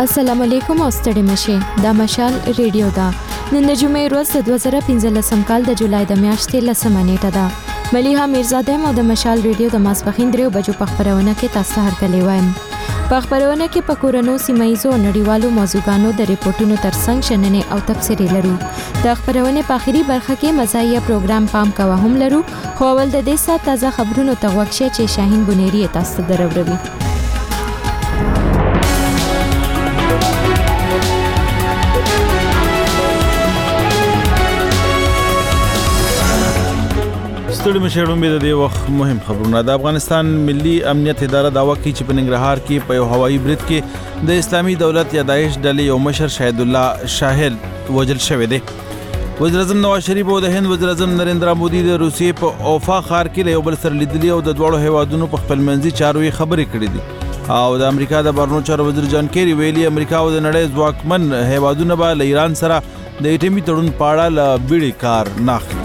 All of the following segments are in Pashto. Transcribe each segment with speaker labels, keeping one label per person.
Speaker 1: السلام علیکم او ستړي مشه دا مشال ریډیو دا نن د جمعې ورځ 2015 کال د جولای د میاشتې 10 نیټه ده ملیحه میرزاده مو د مشال ریډیو د ماسپخین 3 بجو په خبرونه کې تاسو هرکلی وایم په خبرونه کې په کورونو سیمایزو نړیوالو موضوعګانو د ریپورتونو ترڅنګ شننې او تفسیري لرو د خبرونه په اخیری برخه کې مزاحیه پروګرام پام کوه هم لرو خو ول د دې سات تازه خبرونو ته وښه چې شاهین بنيري تاسو دروړي
Speaker 2: ستړي مشهورم به د وخت مهم خبرونه د افغانستان ملي امنیت اداره داوا کوي چې په ننګرهار کې په یو هوایي برید کې د اسلامي دولت یا داعش ډلې یو مشر شهید الله شاهد وژل شوی دی وزیر اعظم نواز شریف او د هند وزیر اعظم نریندرا مودي د روسیې په اوفا ښار کې له یو بل سره لیدلي او د دوړو هیوادونو په خپلمنځي چارو یې خبرې کړې دي او د امریکا د بهرنیو چارو وزیر جان کیری ویلي امریکا او د نړۍ ځواکمن هیوادونه به له ایران سره د ایټمي تړون په اړه له بیړې کار نه اخلي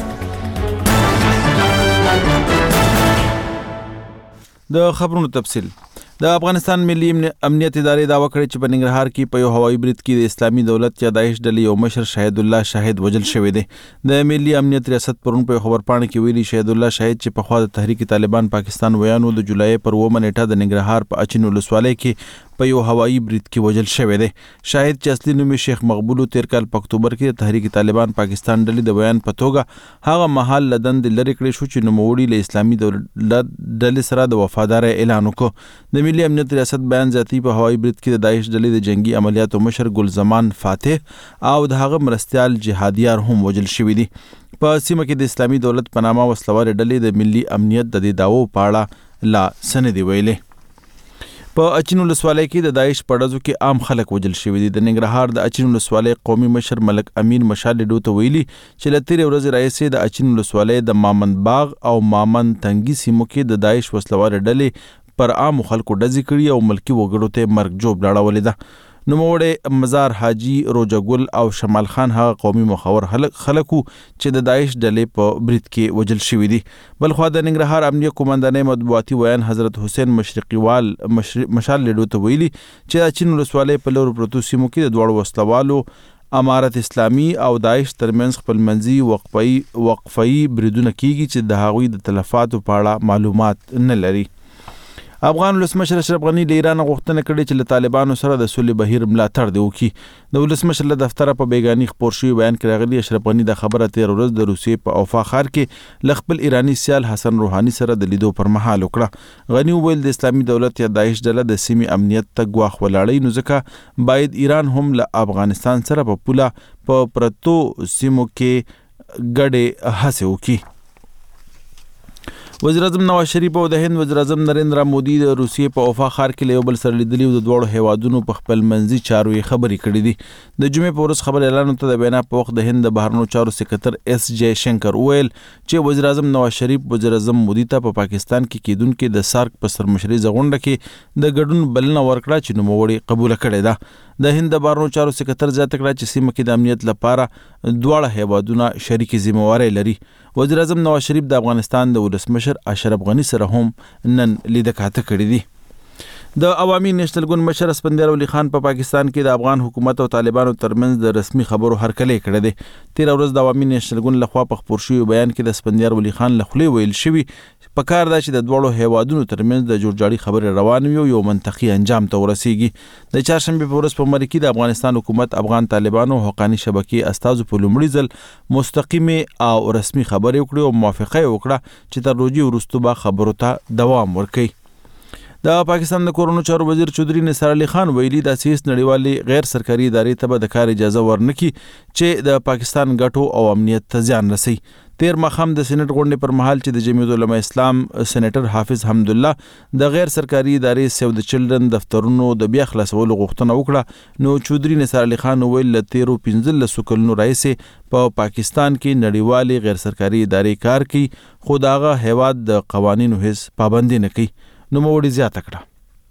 Speaker 2: د خبرونو تفصیل د افغانستان ملي امنیت ادارې داوا کړې چې په ننګرهار کې په یو هوایي برید کې د اسلامي دولت یا داعش ډلې یو مشر شهید الله شاهد وژل شوی دی د ملي امنیت ریاست پرون په خبرپاڼه کې ویلي شهید الله شاهد چې په خوا د تحریک طالبان پاکستان ویانو د جولای پر 9 نیټه د ننګرهار په اچین ولسوالۍ کې په یو هوایي برید کې وژل شوی دی شاهد چې اصلي نوم شیخ مقبول 13 کال په اکتوبر کې د تحریک طالبان پاکستان ډلې د بیان په توګه هغه مهال لدن د لری کړی شو چې نوموړي له اسلامي دولت ډلې سره د وفادارۍ اعلان وکړ د ملي امنیت ریاست بیان ذاتی په هوایي برید کې د داعش ډلې د جنگي عملیاتو مشر ګل زمان فاتح او د هغه مرستيال جهادیار هم وژل شوی دي په سیمه کې د اسلامي دولت په نامه وسلوال ډلې د ملي امنیت د دعوو په اړه لا سندې ویلې په اچین ولسوالۍ کې د داعش په ډزو کې عام خلک وژل شوي دي د ننګرهار د اچین ولسوالۍ قومي مشر ملک امین مشال ډو ته ویلي چې له تیرې ورځې راهیسې د اچین ولسوالۍ د مامند باغ او مامند تنګي سیمو کې د داعش وسلوال ډلې پر عام خلکو ډزې کړي او ملکی وګړو ته مرګ جوړ لاړولې ده نوموړی مزار حاجی روجا ګل او شمال خان هغه قومي مخور خلکو چې د داعش ډلې په برید کې وژل شوي دي بلخوا د ننګرهار امنیه قومندانۍ مطبوعاتي ویان حضرت حسین مشرقیوال مشال لیډو ته ویلي چې د چین ولسوالۍ په لورو پرتو سیمو کې د دواړو وسلوالو امارت اسلامي او داعش ترمنځ خپلمنځي وقفه‌ای بریدونه کیږي چې د هغوی د تلفاتو په اړه معلومات نه لري افغان ولسمشر اشرف غنی له ایران غوښتنه کړې چې له طالبانو سره د صلح بهیر ملاتړ وکړي د ولسمشر له دفتر په بیگانی خبر شوی بیان کې راغلی اشرف غنی د خبره تیر ورځ د روسیې په اوفا ښار کې ل خپل ایرانی سیال حسن روحانی سره د لیدو پر مهال وکړه غنی وویل د اسلامي دولت یا داعش ډله د سیمې امنیت ته ګواښ ولاړی نو ځکه باید ایران هم له افغانستان سره په پوله په پرتو سیمو کې ګډې هڅې وکړي وزیر اعظم نواز شریف او د هند وزیر اعظم نریندرا مودي د روسیې په اوفا ښار کې له یو بل سره لیدلي او د دوړو هیوادونو په خپلمنځي چارو یې خبرې کړې دي د جمعې په ورځ خبر اعلان ته د بیان په وخت د هند د بهرنیو چارو سکرټر اس جے شنکر ویل چې وزیر اعظم نواز شریف وزیر اعظم مودي ته په پاکستان کې کېدونکو د سارک په سرمشري زغونډه کې د ګډون بلنه ورکړه چې نوموړي قبول کړې ده د هند د بهرنیو چارو سکرټر زیاته کړه چې سیمه کې د امنیت لپاره دواړه هیوادونه شریکي ذمہواری لري وزیر اعظم نواز شریف د افغانستان د ولسمشر اشرف غنی سره هم نن لیدکاته کړې دي د عوامي نېشنل ګوند مشر اسفندیار ولی خان په پاکستان کې د افغان حکومت او طالبانو ترمنځ د رسمي خبرو هرکلی کړی دی تیر ورځ د عوامي نېشنل ګوند لخوا په خبر شوی بیان کې د اسفندیار ولی خان لخوا ویل شوی په کار دا چې د دوړو هیوادونو ترمنځ د جوړجاړي خبرې روان وي او یو منطقي انجام ته ورسیږي د چهارشنبه په ورځ په مری کې د افغانستان حکومت افغان طالبانو حقانی شبکې استازو په لومړي ځل مستقیمه او رسمي خبرې وکړې او موافقه وکړه چې تر روزي وروسته به خبرو ته دوام ورکړي د پاکستان د کورونو چارو وزیر چودري نثار علي خان ویلي د سیس نړیوالي غیر سرکاري ادارې ته د کار اجازه ورنکي چې د پاکستان ګټو او امنیت ته زیان رسي تیر مخام د سېنات غونډې پر مهال چې د جمعیت العلماء اسلام سېنیټر حافظ حمد الله د غیر سرکاري ادارې سیو د چلډرن دفترونو د بیا خلاصولو غوښتنه وکړه نو چودري نثار علي خان ویل ل 13 کلونو راځي په پاکستان کې نړیوالي غیر سرکاري ادارې کار کوي خو داغه هیواد د قوانینو هیڅ پابندي نه کوي نو موړي زیاته کړه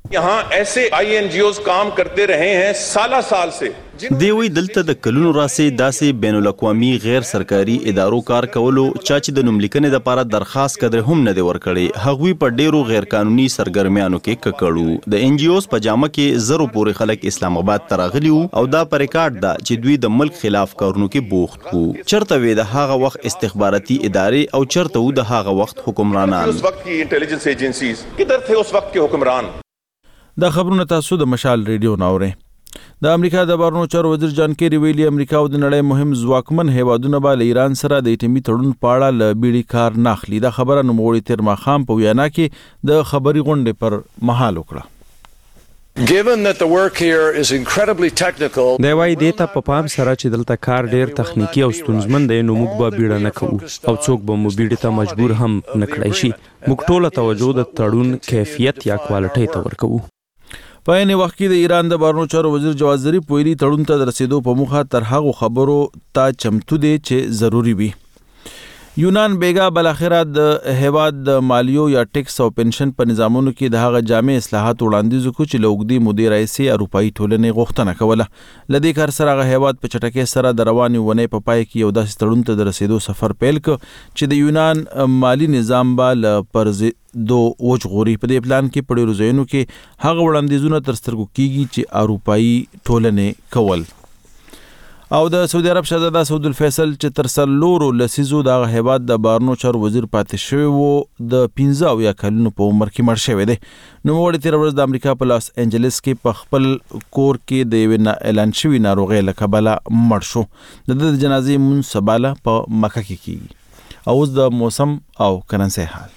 Speaker 3: यहाँ ऐसे INGOs काम करते रहे हैं साल से.
Speaker 4: دیوی دلته د کلونو راسې داسې بین الاقوامي غیر سرکاري ادارو کار کولو چا چې د نوملیکنې لپاره درخواست کړي هم نه دی ورکړي. هغوی په ډیرو غیر قانوني سرګرمیانو کې ککړو. د NGOs په جامه کې زرو پورې خلک اسلام آباد ته راغلي وو او دا په ریکارډ ده چې دوی د ملک خلاف کارونو کې بوخت وو. چرته وې د هغه وخت استخباراتي ادارې او چرته وو د هغه وخت حکمرانان.
Speaker 3: اس وخت کی انټيليجنس ایجنسیز کدھر تھے اس وقت کے حکمران.
Speaker 2: دا خبرونه تاسو د مشال ریډیو ناوره. د امریکا د بهرنیو چارو وزیر جان کیری ویلي امریکا او د نړۍ مهم ځواکمن هیوادونه به له ایران سره د اټومي تړون په اړه له بیړې کار نه اخلي. دا خبره نوموړي تیر ماښام په ویانا کې د خبري غونډې پر مهال وکړه.
Speaker 5: Given that the work here is incredibly technical,
Speaker 6: دا وایي دې ته په پام سره چې دلته کار ډیر تخنیکی او ستونزمن دی نو موږ به بیړه نه کوو او څوک به مو بیړې ته مجبور هم نه کړای شي. موږ ټوله توجه د تړون کیفیت یا کوالټي ته ورکوو.
Speaker 2: په یعنی وخت کې د ایران د بهرنیو چارو وزیر جواز ظریف ویلي تړون ته د رسیدو په موخه تر هغو خبرو ته چمتو دی چې ضروری وي. یونان بیګا بلاخره د هیواد د مالیو یا ټیکس او پنشن په نظامونو کې د هغه جامع اصلاحات وړاندیز کو چې لوګدي مدیر رئیسي اروپאי ټولنې غوښتنه کوله. لدې کار سره هغه هیواد په چټکۍ سره د رواني ونې په پای کې یو داسې تړون ته د رسیدو سفر پیل ک چې د یونان مالی نظام به ل پرز دو وجغوري. په دې پلان کې په ډیرو ځایونو کې هغه وړاندیزونه تر سترګو کیږي چې اروپאי ټولنې کول. او د سعودي عرب شهزاده سعود الفیصل چې تر سلورو لسیزو د هیواد د بهرنیو چارو وزیر پاتې شوی وو د 15 یا کلونو په عمر کې مړ شوی دی. نوموړي تیر ورځ د امریکا په لاس انجلس کې په خپل کور کې د یو اعلان شوی ناروغي له کبله مړ شو. د جنازې مونږ سباله په مکه کې کیږي. او اوس د موسم او کرنسي حال.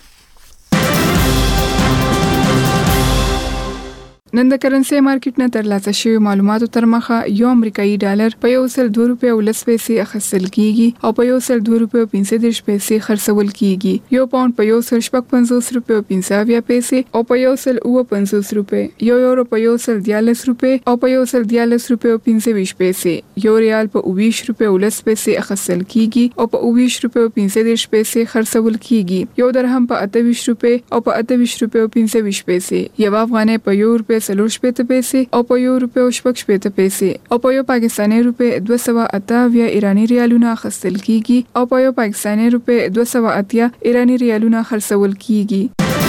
Speaker 7: نن د کرنسي مارکیټ نه ترلاسه شوی معلوماتو تر مخه یو امریکایي ډالر په 102 روپیو 10 پیسې اخیستل کیږي او په 102 روپیو 15 پیسې خرڅول کیږي. یو پاوند په 155 روپیو 15 پیسې او په 155 روپیو. یو یورو په 140 روپیو او په 140 روپیو 15 پیسې. یو ریال په 20 روپیو 10 پیسې اخیستل کیږي او په 20 روپیو 15 پیسې خرڅول کیږي. یو درهم په 28 روپیو او په 28 روپیو 15 پیسې. یو افغانۍ په 1 روپیه 40 پیسې او په 1 روپیه 60 پیسې او په یو پاکستاني روپیه 280 ایرانی ریالونه خرڅل کیږي او په یو پاکستاني روپیه 280 ایرانی ریالونه خرڅول کیږي.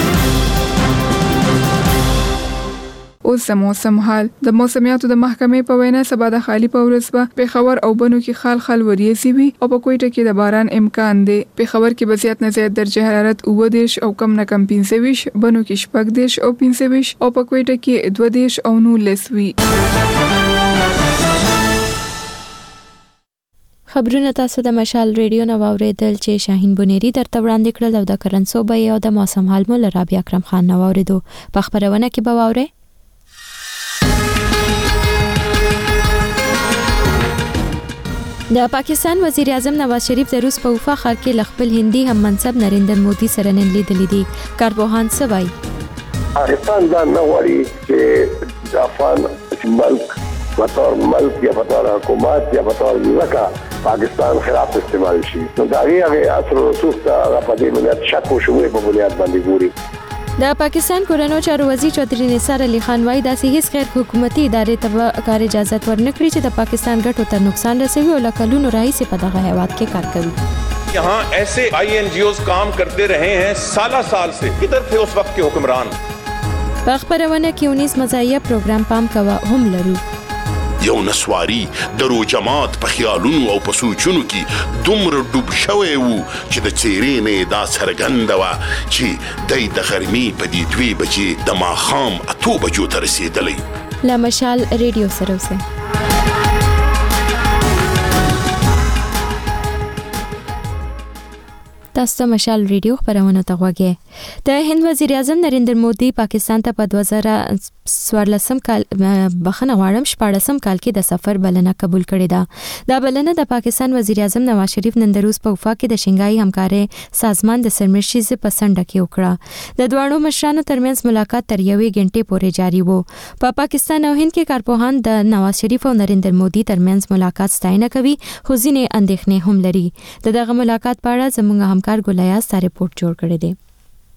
Speaker 7: اوس د موسم حال. د موسمیاتو د محکمې په وینا سبا د خالی په ورځ به پېښور او بنو کې خال وریځي وي او په کوټه کې د باران امکان دی. پېښور کې به زیات نه زیات درجه حرارت 29 او کم نه کم 25, بنو کې 14 او 25 او په کوټه کې 22 او 19 وي.
Speaker 1: خبرونه تاسو د مشال ریډیو نو اوریدل چې شاهین بنيري درته وړاندې کړل او د کرنسو به او د موسم حال مول رابعه اکرم خان نو اوریدو. په خبرونه کې به واره د پاکستان وزیر اعظم نواز شریف د روس په وفا ښار کې خپل هندي هم منصب نریندر مودي سره نن لیدلې دي. کارپوهان څه وایي؟
Speaker 8: پاکستان دا نه غواړي چې د افغان ملک بطور ملک یا بطور حکومت یا بطور ځمکه پاکستان خلاف استعمال شي. نو دا هغه اثر او رسوخ ته په دې باندې شک او شبهه په بنیاد باندې ګوري.
Speaker 1: د پاکستان کورنو چارو وزیر چودھری نثار علی خان وايي داسې هیڅ غیر حکومتي ادارې ته کار اجازه ورنکړي چې د پاکستان ګټو ته نقصان رسوي او لکلونو راهیسې په دغه هیواد کې کار کوي.
Speaker 3: यहाँ ऐसे INGOs काम करते रहे हैं साल से. किधर थे उस वक्त के हुक्मरान.
Speaker 1: په خبرونه کې 19 مزایه پروګرام پام کوه هم لرو.
Speaker 9: یو نسواری درو جماعت په خیالونو او په سوچونو کې دومره ډوب شوی وو چې د چیرې نه دا څرګنده وه چې دی د غرمې په دې 2 بجې د ماښام 8 بجو ته رسېدلی.
Speaker 1: له مشال ریډیو سره اوسئ. تاسو ته مشال ریډیو خبرونه ته غوږی. د هند وزیر اعظم نریندر مودي پاکستان ته په 2014 کال بخنه غواړم 14 کال کې د سفر بلنه قبول کړې ده. دا بلنه د پاکستان وزیر اعظم نواز شریف نن د روس په وفا کې د شنګای همکاري سازمان د سرمشيز په سنډه کې وکړه. د دوانو مشرانو ترمنځ ملاقات تر 1 غنټې پورې جاری وو. په پاکستان او هند کې کارپوهان د نواز شریف او نریندر مودي ترمنځ ملاقات ستاینه کوي خو ځینې اندېښنې هم لري. دغه ملاقات په اړه زموږ همکار ګولیاس تا ریپورت جوړ کړی دی.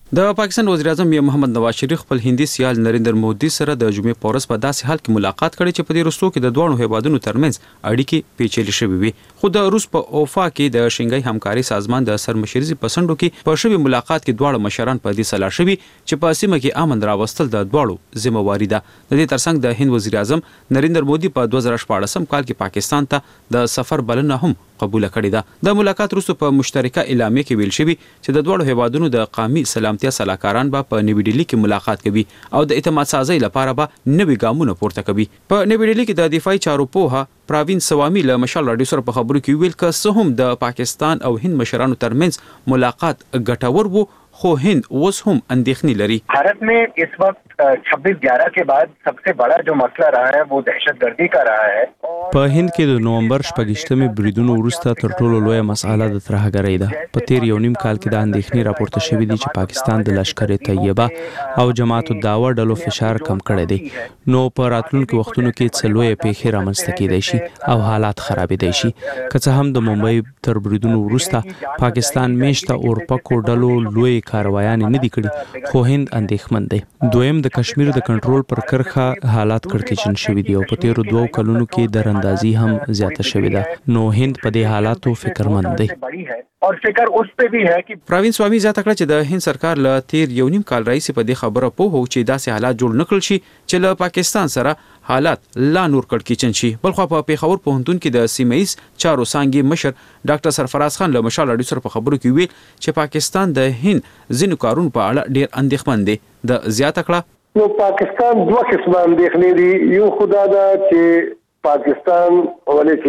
Speaker 10: د پاکستان وزیر اعظم محمد نواز شریف خپل هندي سیال نریندر مودي سره د جمعې په ورځ په داسې حال کې ملاقات کړې چې په دې وروستو کې د دوه هیوادونو ترمنځ اړیکې پیچلې شوې وي. خو د روس په اوفا کې د شنګای همکاري سازمان د سرمشري په سندو کې په شوي ملاقات کې دواړه مشران په دې سلا شوي چې په سیمه کې امن راوستل د دواړو ذمہواری ده. د دې ترڅنګ د هند وزیر اعظم نریندر مودي په 2014 کال کې پاکستان ته د سفر بلنه هم قبول کړې ده. د ملاقات وروسته په مشترکه اعلامیه کې ویل شوی چې د دوه هیوادونو د قومي سلامتیا صلاحکاران په نوې ډیلی کې ملاقات کوي او د اعتماد سازۍ لپاره به نوې ګامونه پورته کوي. په نوې ډیلی کې د دفاعي چارو پوها پراوین سوامي له مشال رادیو سره په خبرو کې ویل چې څه هم د پاکستان او هند مشرانو ترمنځ ملاقات ګټور وو خو هند اوس هم اندېښنې لري.
Speaker 11: भारत में इस वक्त 26/11 के बाद सबसे बड़ा जो मसला रहा है वो दहशतगर्दी का रहा है.
Speaker 6: په هند کې د نومبر 28 بریدونو وروسته تر ټولو لویه مسأله د ترهګرۍ ده. په تیر یو نیم کال کې د اندېښنې راپورته شوې دي چې پاکستان د لشکر طیبه او جماعت الدعوه ډلو فشار کم کړی دی. نو په راتلونکو وختونو کې څه لویه پیښې رامنځته کېدای شي او حالات خرابېدای شي. که څه هم د ممبئی تر بریدونو وروسته پاکستان میشته اورپکو ډلو لوی کاروایان نه دي کړي خو هند اندېښمن دی. دویم د کشمیر د کنټرول پر کرخه حالات کړکېچن شوي دي او په تیرو 2 کلونو کې د اندازي هم زیاته شوې ده. نو هند په دې حالاتو فکرمند دی.
Speaker 11: और फिकर उस पे भी है कि
Speaker 10: پراوین سوامي زیاته کړه چې د هند سرکار له تیر یو نیم کال راځي په دې خبره پوه چې داسې حالات جوړ نکړل شي چې له پاکستان سره حالات لا نور کړکېچن شي. بلخو په پیښور پوهنتون کې د سیمه‌ایز چارو څانګې مشر ډاکټر سرفراز خان له مشال رادیو سره په خبرو کې ویل چې پاکستان د هند ځینو کارونو په اړه ډیر اندېښمن دی. د زیاته کړه
Speaker 8: نو پاکستان دوه قسمه اندېښنې دي. یو خدا دا چې پاکستان ولې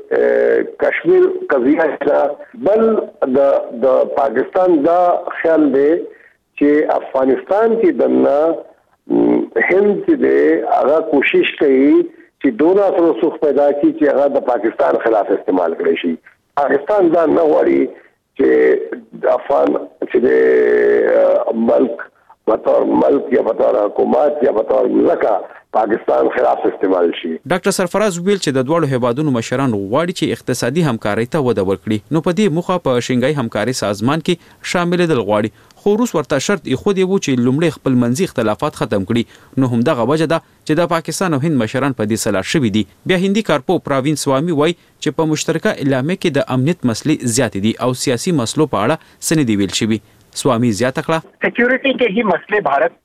Speaker 8: چې کشمیر قضیه ده، بل د پاکستان دا خیال دی چې افغانستان کې دنه هند چې هغه کوشش کوي چې دوه رسوخ پیدا کړي چې هغه د پاکستان خلاف استعمال کړي شي. پاکستان دا نه غواړي چې افغان چې ملک بطور ملک یا بطور حکومت یا بطور ملکه پاکستان خلاف استعمال شي.
Speaker 10: ډاکټر سرفراز ویل چې د دوه هیوادونو مشران غواړي چې اقتصادي همکارۍ ته وده ورکړي. نو په دې موخه په شنګای همکاري سازمان کې شامل دل غواړي. خو روس ورته شرط خو دی وو چې لومړی خپل منځي اختلافات ختم کړي. نو هم دغه وجه ده چې د پاکستان او هند مشران په دې سلا شوي دي. بیا هندي کارپو پراوین سوامي وای چې په مشترکه اعلامیه کې د امنیت مسلې زیات دي او سیاسي مسلو په اړه سندې ویل شوي. स्वामी زیاته کړه
Speaker 11: سکیورټي کې هی مسلې भारत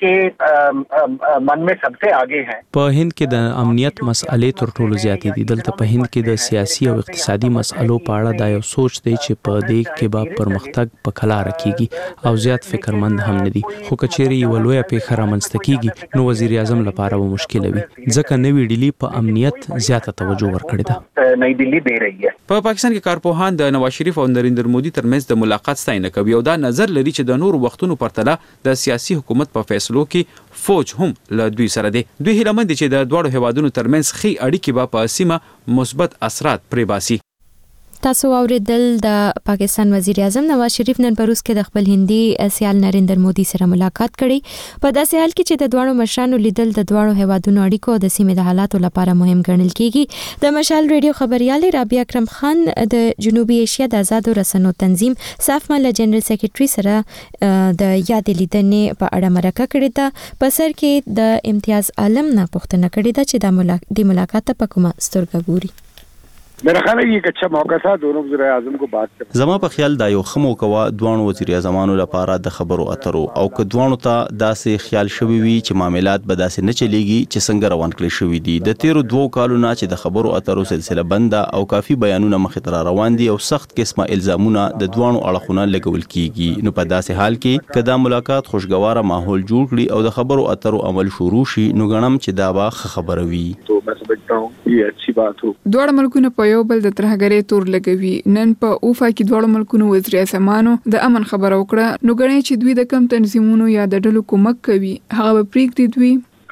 Speaker 11: کې من में सबसे आगे हैं.
Speaker 6: په هند کې د امنیت مسئلې تر ټولو زیاتې دي. دلته په هند کې د سیاسي او اقتصادي مسئلو په اړه دا یو سوچ دی چې په دې کې به پرمختګ په کلاره کیږي او زیات فکرمند هم نه دي. خو کچېرې یو لویه پیښه رامنځته کیږي نو وزیر اعظم لپاره به مشکل وي ځکه نوې ډیلی په امنیت زیاته توجه ورکړې ده.
Speaker 11: نئی دلی دے رہی ہے.
Speaker 10: په پاکستان کې کارپوهان د نواز شریف او نریندر مودي ترمنځ د ملاقات ستاینه کوي او دا نظر لري چې د نور وختونو پرتله د سیاسي حکومت په فیصلو کې فوج هم له دوی سره دی. دوی هیله مند دي چې د دوه هیوادونو ترمنځ خي اړیکې به په سیمه مثبت اثرات پرې باسي.
Speaker 1: تاسو اوریدل د پاکستان وزیر اعظم نواز شریف نن پروس کې د خپل هندي سیال نریندر مودي سره ملاقات کړي. په داسې حال کې چې د دوه مشرانو لیدل د دوه هیوادونو اړیکو د سیمې د حالاتو لپاره مهم ګڼل کیږي. د مشال ریډیو خبريال رابعه اکرم خان د جنوبي ایشیا د آزادو رسنیو تنظیم سافما له جنرال سیکریټري سره د یاد لیدنې په اړه مرکه کړې ده. په سر کې د امتیاز عالم نه پوښتنه کړې ده چې د ملاقات په کومه سترګه ګوري.
Speaker 12: मेरा ख्याल है ये एक अच्छा मौका था दोनों वज़ीर आज़म को बात करने.
Speaker 4: زما په خیال دا یو خمو کوا دوه وزیر اعظمانو لپاره د خبرو اترو او که دوه ته داسې خیال شوی وي چې معاملات به داسې نه چلیږي چې څنګه روان کړی شوی دي. د تیرو 2 کالونو چې د خبرو اترو سلسله بند او کافي بیانونه مخ ته روان دي او سخت قسمه الزامونه د دوه اړخونو لګول کیږي. نو په داسې حال کې کدا ملاقات خوشگواره ماحول جوړ کړي او د خبرو اترو عمل شروع شي نو غنم چې دا به خبره وي.
Speaker 12: تو میں سمجھتا ہوں یہ اچھی بات ہو.
Speaker 7: دوه ملکونه په یو بل د ترهګرۍ تور لګوي. نن په اوفا کې دوه ملکونو وزیر اعظمانو د امن خبره وکړه. نو غواړي چې دوی د کم تنظیمونو یا د ډلو کومک کوي هغه پریږدي دوی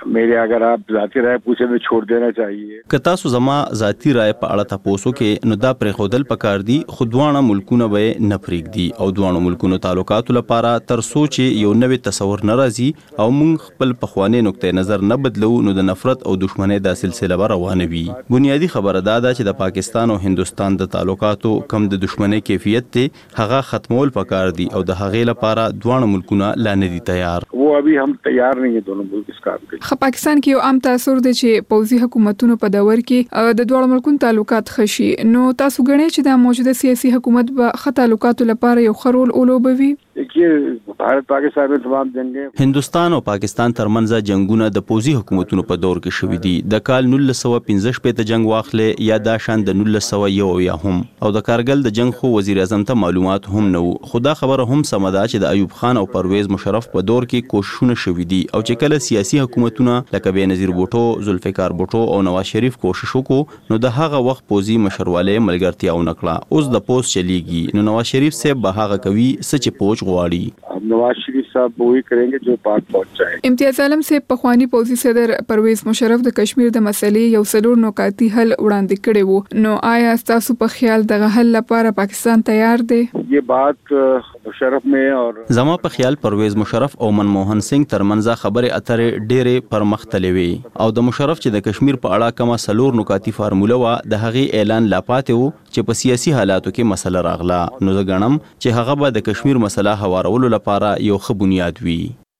Speaker 12: मेरे अगर आप ذاتی رائے پوچھے میں چھوڑ دینا چاہیے.
Speaker 4: که تاسو زما ذاتی رائے په اړه تاسو کې نو دا پرېښودل پکار دي خو دواړه ملکونه به نه پرېږدي او دواړو ملکونو تعلقاتو لپاره تر څو چې یو نوی تصور نه راځي او موږ خپل پخوانی نقطه نظر نه بدلو نو د نفرت او دښمنۍ دا سلسله به روانه وي. بنیادی خبره دا ده چې د پاکستان او هندوستان د تعلقاتو کم د دښمنۍ کیفیت دی هغه ختمول پکار دي او د هغې لپاره دواړه ملکونه لا نه دي تیار.
Speaker 12: वो अभी हम तैयार नहीं है दोनों मुल्क इस काम के.
Speaker 7: پاکستان کې یو عام تاثر دی چې پوځي حکومتونو په دور کې د دوه ملکونو تعلقات خشي. نو تاسو غواړئ چې د موجوده سیاسي حکومت به خط تعلقاتو لپاره یو خرول اولوبوي؟
Speaker 12: देखिए भारत पाकिस्तान में तमाम जंगें
Speaker 4: هندوستان او پاکستان ترمنځ جنگونه د پوځي حکومتونو په دور کې شوې دي. د کال 1915 جنگ واخلې یا دا شان د 1901 یا هم او د کارګل د جنگ خو وزیر اعظم ته معلومات هم نه وو. خدا خبره هم سمدا چې د ایوب خان او پرویز مشرف په دور کې کوششونه شوې دي او چې کله سیاسي حکومتونه لکه بېنظیر بوټو، ذوالفقار بوټو او نواز شریف کوشش وکړو نو د هغه وخت پوځي مشرواله ملګرتیا ونکړه. اوس د پوز چلیږي نو نواز شریف صاحب به هغه کوي سچ پوج غواړي.
Speaker 12: नवाज शरीफ साहब वही करेंगे जो पाक पहुंच जाए.
Speaker 7: امتیاز عالم سے پخوانی پوځي صدر پرویز مشرف د کشمیر د مسلې یو څلور نکاتي حل وړاندې کړی وو. نو آیا تاسو په خیال دغه حل لپاره پاکستان تیار دی؟
Speaker 12: ये बात مشرف में और
Speaker 4: زما په خیال پرویز مشرف او منموهن سنگ ترمنځ خبره اترې ډېرې پرمختللې وي او د مشرف چې د کشمیر په اړه کومه څلور نکاتي فارموله وا د هغې اعلان لا پاتې وو چې په سیاسي حالاتو کې مسله راغله. نو زه ګڼم چې هغه به د کشمیر مسله هوارولو لپاره یو ښه بنیاد وي.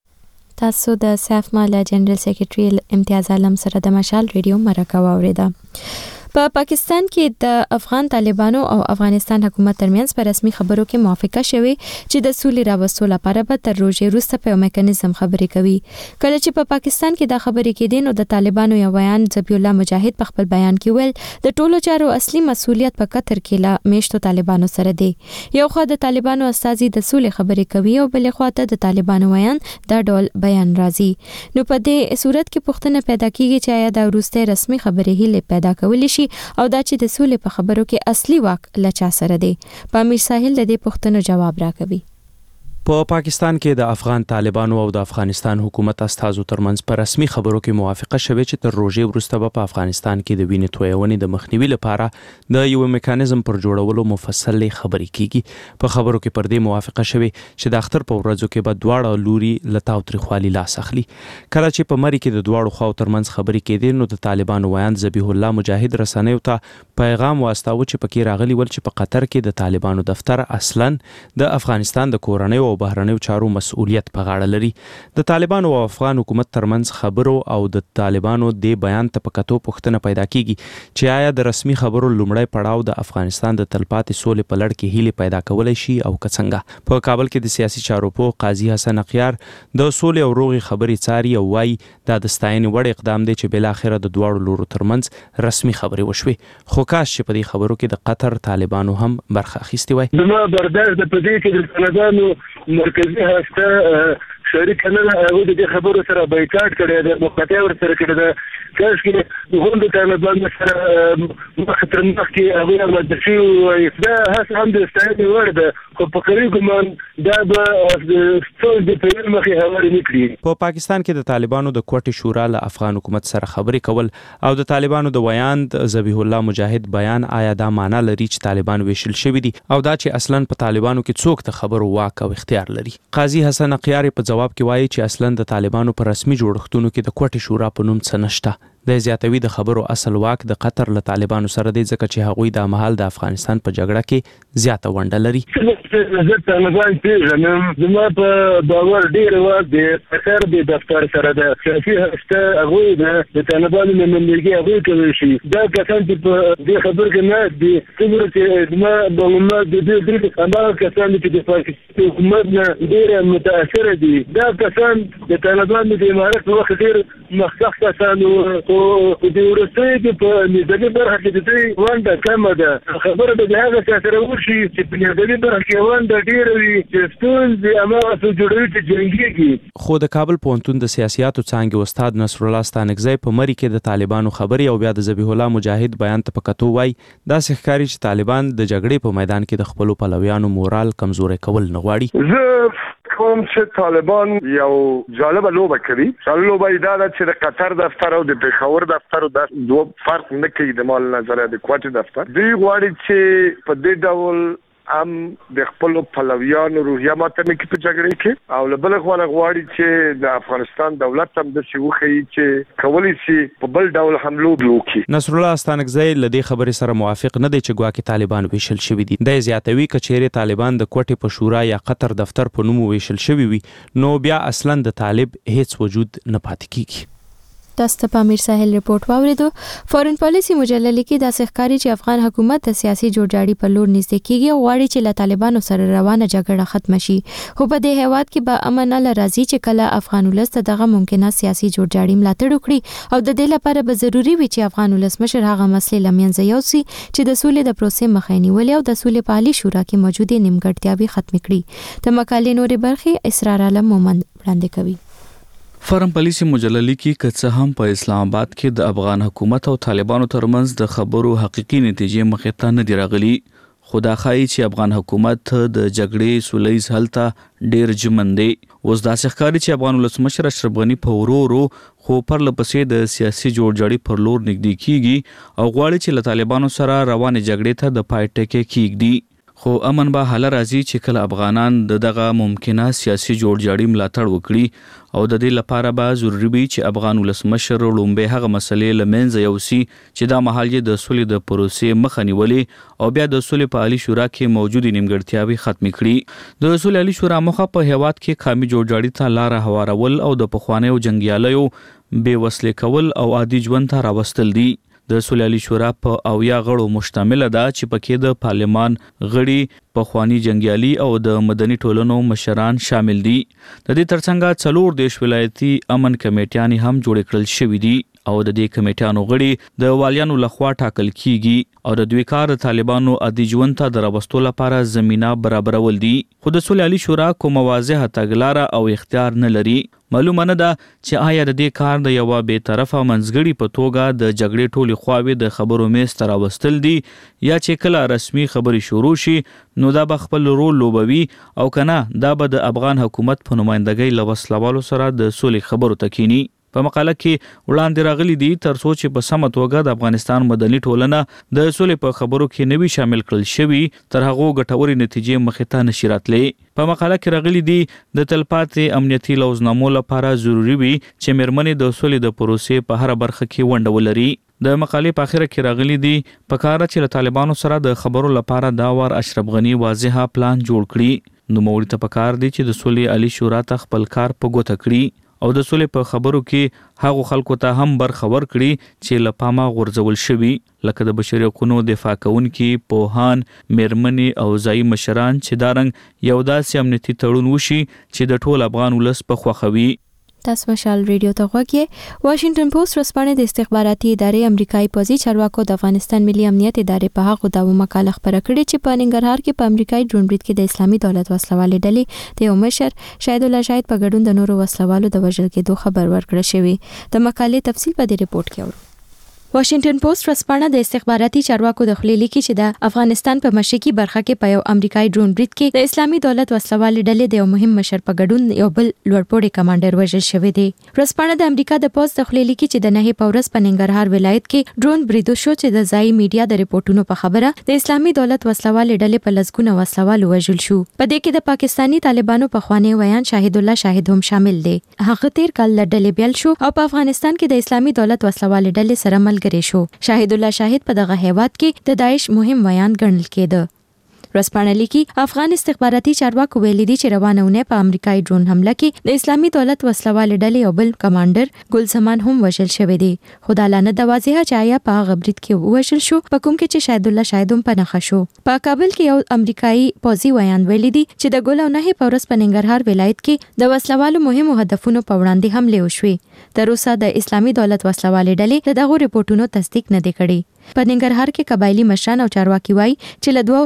Speaker 1: تاسو د سافما له جنرال سیکریټري امتیاز عالم سره د مشال ریډیو مرکه واوریده. په پاکستان کې د افغان طالبانو او افغانستان حکومت ترمنځ په رسمي خبرو کې موافقه شوې چې د سولې راوستلو لپاره به تر روزي وروسته په یو میکانیزم خبرې کوي. کله چې په پاکستان کې دا خبرې کېدې نو د طالبانو یو بیان ذبیح الله مجاهد په خپل بیان کې ویل د ټولو چارو اصلي مسؤلیت په قطر کې لا میشتو طالبانو سره دی. یو خو د طالبانو استازي د سولې خبرې کوي او بل خو ته د طالبانو بیان دا ډول بیان راځي. نو په دې صورت کې پوښتنه پیدا کیږي چې آیا دا وروسته رسمي خبرې هله پیدا کولی شي او دا چې د سولې په خبرو کې اصلي واک لچا سره دی. په امیر ساحل د دې پوښتنو جواب راکوي.
Speaker 6: په پاکستان کې د افغان طالبانو او د افغانستان حکومت استازو ترمنځ په رسمي خبرو کې موافقه شوې چې تر روزي وروسته په افغانستان کې د وینې تویونې د مخنیوي لپاره د یو میکانیزم پر جوړولو مفصل خبرې کیږي. په خبرو کې پر دې موافقه شوې چې د اختر په ورځو کې به دواړه لوري لتاو تریخوالي لاس اخلي. کله چې په مری کې د دواړو خواو ترمنځ خبرې کېدې نو د طالبانو ویان ذبیح الله مجاهد رسنیو ته پیغام واستاوه چې پکې راغلي ول چې په قطر کې د طالبانو دفتر اصلاً د افغانستان د کورنۍ او بهرنیو چارو مسؤلیت په غاړه لري. د طالبانو او افغان حکومت ترمنځ خبرو او د طالبانو د بیان ته په کتو پوښتنه پیدا کیږي چې آیا د رسمي خبرو لومړی پړاو د افغانستان د تلپاتې سولې په لړ کې هیله پیدا کولای شي او که څنګه. په کابل کې د سیاسي چارو په قاضي حسن اخیار د سولې او روغې خبرې څاري او وايي دا د ستاینې وړ اقدام دی چې بل اخره د دواړو لورو ترمنځ رسمي خبرې وشوي. خو کاش چې په دې خبرو کې د قطر طالبانو هم برخه اخیستې وای.
Speaker 13: زما برداشت د پدې کې د طالبانو مرکزی هسته شریک نه او د خبرو سره بایکاټ کړی د مقاطعه ور سره کړی د کاش کې غونډه طالبان سره مخاطر مخکې هغه مدرسي او افدا هڅه هم د استعداد ورده خو په قریب ګمان دا به څو د پیل مخې هواري نکړي.
Speaker 6: په پاکستان کې د طالبانو د کوټې شورا له افغان حکومت سره خبرې کول او د طالبانو د ویان ذبیح الله مجاهد بیان آیا دا معنی لري چې طالبان ویشل شوی دي او دا چې اصلا په طالبانو کې څوک د خبرو واک او اختیار لري. قاضي حسن اخیار په جواب کې وایي چې اصلا د طالبانو په رسمي جوړښتونو کې د کوټې شورا په نوم څه نشته. د زیاتوي د خبرو اصل واک د قطر له طالبانو سره دی ځکه چې هغوی د مهال د افغانستان په جګړه کې زیاته ونډه لري.
Speaker 13: زه طالبان پیژنم زما په باور ډېر واک دی قطر د دفتر سره د سیاسي هسته هغوی د طالبانو نمایندګي هغوی کوي شي. دا کسان چې په دې خبر کې نه دي څومره چې زما معلومات د دې هماغه کسان چې د پاکستان حکومت نه ډېر متاثره دي. دا کسان د طالبانو د امارت په وخت ډېر مخصص کسان او د ورسېږي په نظامي برخه کې د دې ونډه کمه ده. خبره د هغه څه سره وشي چې په نظامي برخه کې ونډه ډېره وي چې ستونزې هماغه څه جوړوي چې جنګېږي.
Speaker 6: خو د کابل پوهنتون د سیاسیاتو څانګې استاد نصر الله ستانکزی په مری کې د طالبانو خبرې او بیا د ذبیح الله مجاهد بیان ته په کتو وایي داسې ښکاري چې طالبان د جګړې په میدان کې د خپلو پلویانو مورال کمزوری کول نه غواړي.
Speaker 12: کوم چې طالبان یو جالب لوبه کوي. لوبه دا ده چې د قطر دفتر او د پېښور دفتر د دوه فرق نه کوي د مال نظر د کوټ دفتر. دوی غواړي چې په دې ډول هم د خپل پلویانو روحیه ماته نه کې په جګړه کې او لبل غواړي چې د افغانستان دولت هم د شوخي چې کولی شي په بل ډول حملو وکړي.
Speaker 6: نصر الله استانکزی لدی خبرې سره موافق نه دی چې ګواکې طالبان ویشل شوی دي. د زیاتوي کچېره طالبان د کوټې په شورا یا قطر دفتر په نوم ویشل شوی وي نو بیا اصلا د طالب هیڅ وجود نه پاتې کیږي.
Speaker 1: تاسو په امیر ساحل رپورت واوریدو. فورن پالیسی مجله لیکي د ښکاری چې افغان حکومت د سیاسي جوړجاړي په لور نږدې کیږي او غواړي چې له طالبانو سره روانه جګړه ختم شي. خو په دې هیواد کې به امن نه راځي چې کله افغان ولس دغه ممکنه سیاسي جوړجاړي ملاتړ وکړي او د دې لپاره به ضروری وي چې افغان ولسمشر هغه مسلې لمنځه یوسي چې د سولې د پروسې مخه نیولې او د سولې په عالی شورا کې موجوده نیمګړتیاوې ختم کړي. د مقالې نورې برخې اسرار عالم مومند وړاندې کوي.
Speaker 14: فورن پالیسی مجله لیکي که څه هم په اسلام آباد کې د افغان حکومت او طالبانو ترمنځ د خبرو حقيقي نتیجې مخې ته نه دی راغلي خو دا ښایي چې افغان حکومت د جګړې سولیز حل ته ډیر ژمن دی. اوس داسې ښکاري چې افغان ولسمشر اشرف غني په ورو خو پرله پسې د سیاسي جوړجاړي پر لور نږدې کیږي او غواړي چې له طالبانو سره روانې جګړې ته د پای ټکی کیږدي. خو امن به حل راځي چې کله افغانان دغه ممکنه سیاسي جوړجاړي ملاتړ وکړي او د دې لپاره به ضروری وي چې افغان ولسمشر لومبه هغه مسلې لمنځه یوسي چې دا مهال یې د سولې د پروسې مخه نیولې او بیا د سولې په عالی شورا کې موجودي نیمګړتیاوې ختم کړي. د سولې عالی شورا مخه په هیواد کې قومي جوړجاړي ته لار هوارول او د پخوانیو جنگیالیو بې وسلې کول او عادي ژوند ته راوستل دي. د سولې عالی شورا په اویا غړو مشتمل ده چې پکې د پارلمان غړي پخوانی جنگیالي او د مدني ټولنو مشران شامل دي. د دې ترڅنګ 4 دیش ولایتي امن کمیټیان هم جوړ کړل شوې دي او د دې کمیټیانو غړي د والیانو لخوا ټاکل کیږي او د دوی کار طالبانو عادي ژوند ته دروستو لپاره زمينه برابرول دي. خو د سولې عالی شورا کوم واضحه تګلاره او اختیار نه لري. معلومه نه ده چې آیا د دې کار د یو بې طرفه منځګړي په توګه د جګړې ټولې خواوې د خبرو میز ته راوستل دي یا چې کله رسمي خبرې شروع شي نو دا به خپل رول لوبوي او کنه دا به د افغان حکومت په نمائندګۍ له وسلوالو سره د سولې خبرو تکینی. په مقاله کې وړاندې راغلي دي تر څو چې په سمه توګه د افغانستان مدني ټولنه د سولې په خبرو کې نوي شامل کړل شوی تر هغه ګټوري نتیجې مخې ته نشي راتلې. په مقاله کې راغلي دي د تلپاتې امنیتي لوزنامو لپاره ضروری وي چې میرمنې د سولې د پروسې په هر برخه کې ونډه ولري. د مقالې په اخر کې راغلي دي په کار چې له طالبانو سره د خبرو لپاره دا ور اشرف غني واضحه پلان جوړ کړي. نو موري ته په کار دي چې د سولې عالی شورا ته خپل کار په ګوته کړي او د سولې په خبرو کې هغه خلکو ته هم برخه ورکړي چې له پامه غورځول شوي لکه د بشري حقوقو دفاع کوونکي پوهان میرمنې او ځایي مشران چې دارنګ یو داسې امنیتي تړون وشي چې د ټول افغان ولس په خوښوي.
Speaker 1: تاسو مشال ریډیو ته غوږی. واشنگټن پوسټ ورسپانې د استخباراتي ادارې امریکایي پوځي چارواکو د افغانستان ملي امنیت ادارې په هغه داو مقاله خبره کړې چې په ننګرهار کې په امریکایي ډرون برید کې د اسلامي دولت وسلوالې ډلې د یو مشر شاهد الله شاهد په ګډون د نورو وسلوالو د وژل کېدو خبر ورکړل شوی. د مقالې تفصیل په دې ریپورت کې اورو. واشنگټن پوسټ ورسپانه د استخباراتي چارواکو د خلیل کې چې د افغانستان په مشرقي برخه کې په یو امریکایي ډرون برید کې د اسلامي دولت وسلوالې ډلې د یو مهم مشر په ګډون یو بل لوړپوړی کمانډر وژل شوی دی. ورسپانه د امریکا د پوز د خلیل کې چې د نه په ورځ په ننګرهار ولایت کې ډرون برید شو چې د ځای میډیا د ریپورتونو په خبره د اسلامي دولت وسلوالې ډلې په لسګونه وسلوال وژل شو. په دې کې د پاکستانی طالبانو په خوانی ویان شاهد الله شاهد هم شامل دی. هغه تیر کال ډلې بیل شو او په افغانستان کې د اسلامي دولت وسلوالې ډلې سره ملګری شو. شاهد الله شاهد په دغه هیواد کې د داعش مهم ویان ګڼل کېده. ورسپانه لیکي افغان استخباراتي چارواکو ویلي دي چې روانونه په امریکایي ډرون حمله کې د اسلامي دولت وسلوالې ډلې یو بل کمانډر ګل زمان هم وژل شوی دی. خو د لانه د واضحه چایا په هغه برید کې وژل شو په کوم کې چې شاهد الله شاهد هم په نخښه شو. په کابل کې یو امریکایي پوځي ویان ویلي دي چې د ګل او نه په ورځ په ننګرهار ولایت کې د وسلوالو مهمو هدفونو په وړاندې حمله وشوه. تر اوسه د اسلامي دولت وسلوالې ډلې دغه ریپورتونو تصدیق نه دي کړي. په ننګرهار کې قبایلی مشران او چارواکي وایي چې له 2 هفتو راهیسې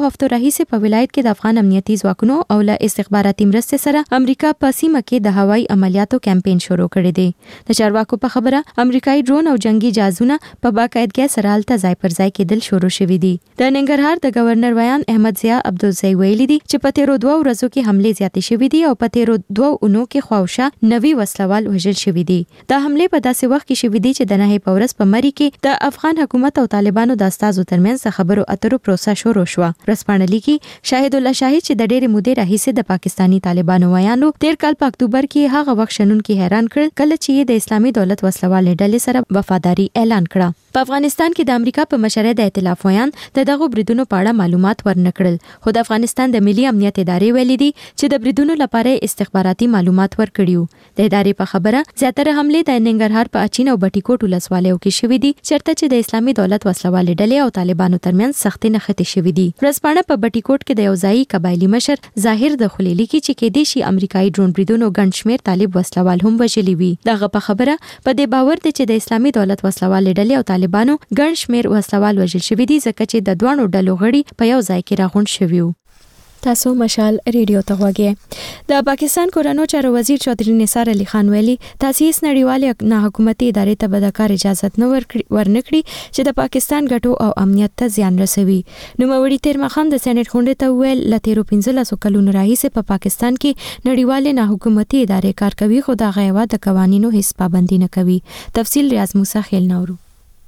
Speaker 1: راهیسې په ولایت کې د افغان امنیتي ځواکونو او له استخباراتي مرستې سره امریکا په سیمه کې د هوایي عملیاتو کمپاین شروع کړی دی. د چارواکو په خبره امریکایي ډرون او جنگي جهازونه په باقاعدګۍ سره هلته ځای پر ځای کېدل شروع شوي دي. د ننګرهار د گورنر ویان احمد ضیا عبدالزی ویلي دي چې په تیرو 2 ورځو کې حملې زیاتې شوې دي او په تیرو 2 اونو کې خواوشا 90 وسلوال وژل شوي دي. دا حملې په داسې وخت کې شوې دي چې د 9 په ورځ په مری کې د افغان حکومت او طالبانو د استازو ترمنځ د خبرو اترو پروسه شروع شوه. رسپانه لیکي شاهد الله شاهد چې د ډېرې مودې راهیسې د پاکستانی طالبانو ویانو تیر کال په اکتوبر کې هغه وخت شنونکي حیران کړ کله چې د اسلامي دولت وسلوال ډلې سره وفاداری اعلان کړه. په افغانستان کې د امریکا په مشرۍ د ائتلاف ویان دغه بریدونو په اړه معلومات ورنکړل، خو د افغانستان د ملي امنیت ادارې ویلي دي چې د بریدونو لپاره استخباراتي معلومات ورکړیو. د ادارې په خبره زیاتره حملې د ننګرهار په اچین او بټي کوټ ولسوالیو کې شوې دي، چېرته چې د اسلامي دولت وسلوالې ډلې او طالبانو ترمنځ سختې نښتې شوې دي. ورځپاڼه په بټي کوټ کې د یو ځایي قبایلي مشر ظاهر د خلیلي کې چې کېدې شي امریکایي ډرون بریدونو ګڼ شمېر طالب وسلوال هم وژلي وي. دغه په خبره په دې باور دی چې د اسلامي دولت وسلوالې ډلې او طالبانو ګڼ شمېر وسلوال وژل شوي دي، ځکه چې د دوانو ډلو غړي په یو ځای کې راغونډ شوي وو. تاسو مشال ریډیو ته غوږی. د پاکستان کورنو چارو وزیر چودھری نثار علي خان ویلي تاسیس نړیوالې نه حکومتي ادارې ته به د کار اجازه نه ورنکړي چې د پاکستان ګټو او امنیت ته زیان رسوي. نوموړي تیر مخام د سېنات غونډې ته ویل ل تیرو 15 کلونو راهیسې په پاکستان کې نړیوالې نه حکومتي ادارې کار کوي، خو د غیوا د قوانینو هیڅ پابندي نه کوي. تفصیل ریاض موسی خیل نورو.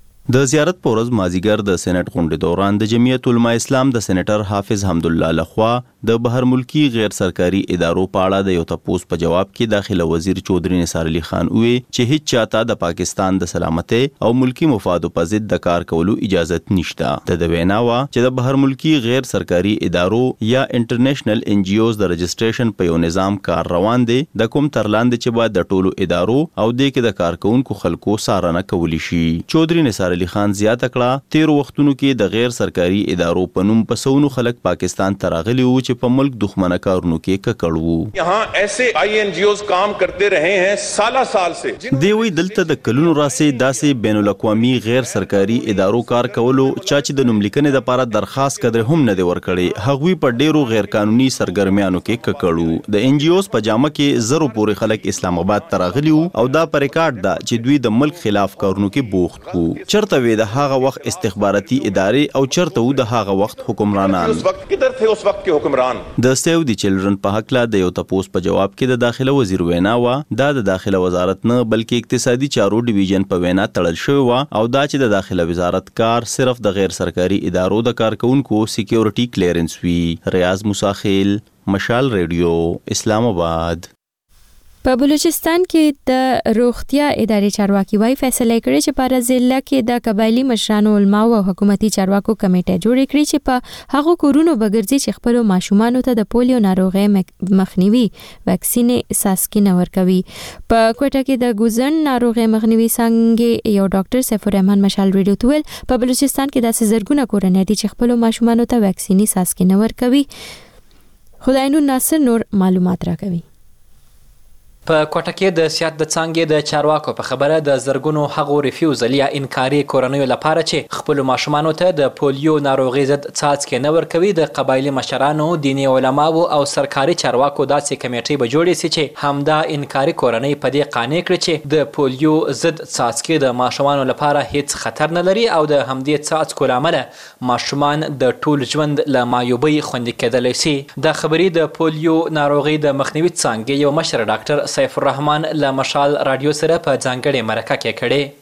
Speaker 4: د زیارت په ورځ مازیګر د سېنات غونډې دوران د جمعیت علماء اسلام د سېنیټر حافظ حمدالله لخوا د بهر ملکی غیر سرکاري ادارو په اړه د یو تپوس په جواب کې داخله وزیر چودھری نثار علي خان وی چې هیڅ چاته د پاکستان د سلامتۍ او ملکی مفادو په ضد د کار کولو اجازه نشته. د وینا وا چې د بهر ملکی غیر سرکاري ادارو یا انټرنیشنل ان جی اوز د رجسټریشن په یو نظام کار روان دی، د کوم ترلاندې چې باید د ټولو ادارو او د کې د کارکونکو خلکو څارنه کولی شي. چودھری نثار علي خان زیاته کړه تیر وختونو کې د غیر سرکاري ادارو په نوم پسونو خلک پاکستان ته راغلي وو چې په ملک دښمنه کارونو کې ککړ وو.
Speaker 3: یہاں ایسے آئی این جی اوز کام کرتے رہے ہیں سال سے.
Speaker 4: دی وی دلته د کلونو راسې داسې بین الاقوامي غیر سرکاري ادارو کار کولو چا چې د نوملیکنې لپاره درخواست کړي هم نه دی ورکړي، هغوی په ډیرو غیر قانوني سرګرمیانو کې ککړ وو. د ان جی اوز په جامه کې زرو پورې خلک اسلام آباد ته راغلي وو او دا پر ریکارډ ده چې دوی د ملک خلاف کارونو کې بوخت وو. چرته وی د هغه وخت استخباراتي ادارې او چرته و د هغه وخت حکمرانان. د سیو دی چلډرن په حق لا د یو تپوس په جواب کې د داخله وزیر وینا وا دا د داخله وزارت نه بلکې اقتصادي چارو ډیویژن په وینا تړل شوی وا او دا چې د داخله وزارت کار صرف د غیر سرکاري ادارو د کارکونکو سکیورټي کلیرنس وی. ریاض موسی خیل، مشال ریډیو، اسلام آباد.
Speaker 1: په بلوچستان کې د روغتیا ادارې چارواکي وایي فیصله کړې چې په ضلع کې د قبایلی مشرانو علماء او حکومتي چارواکو کمیټه جوړ کړي چې په هغو کورونو بګرځي چې خپل ماشومانو ته د پولیو ناروغي مخنیوي ویکسین ساسکینه ورکوي. په کوټه کې د ګوزن ناروغي مخنیوي څنګه یو ډاکټر سیف الرحمن مشال ریډیو ته ویل په بلوچستان کې داسې زرګونه کورنۍ دي چې خپل ماشومانو ته ویکسین ساسکینه ورکوي. خدای نور ناصر نور معلومات راکوي.
Speaker 15: په کوټه کې د سیاست د څانګې د چارواکو په خبره د زرګونو هغو ریفیوزل یا انکاري کورنیو لپاره چې خپل ماشومانو ته د پولیو ناروغي ضد څاڅکي نه ورکوي د قبایلی مشرانو، دیني علماو او سرکاري چارواکو داسې کمیټې به جوړې سي چې همدا انکاري کورنۍ په دې قانع کړي چې د پولیو ضد څاڅکي د ماشومانو لپاره هیڅ خطر نه لري او د همدې څاڅکو له امله ماشومان د ټول ژوند له معیوبۍ خوندي کېدلی سي. دا خبرې د پولیو ناروغي د مخنیوي څانګې یو مشر ډاکټر سیف الرحمن له مشال رادیو سره په ځانګړې مرکه کې کړې.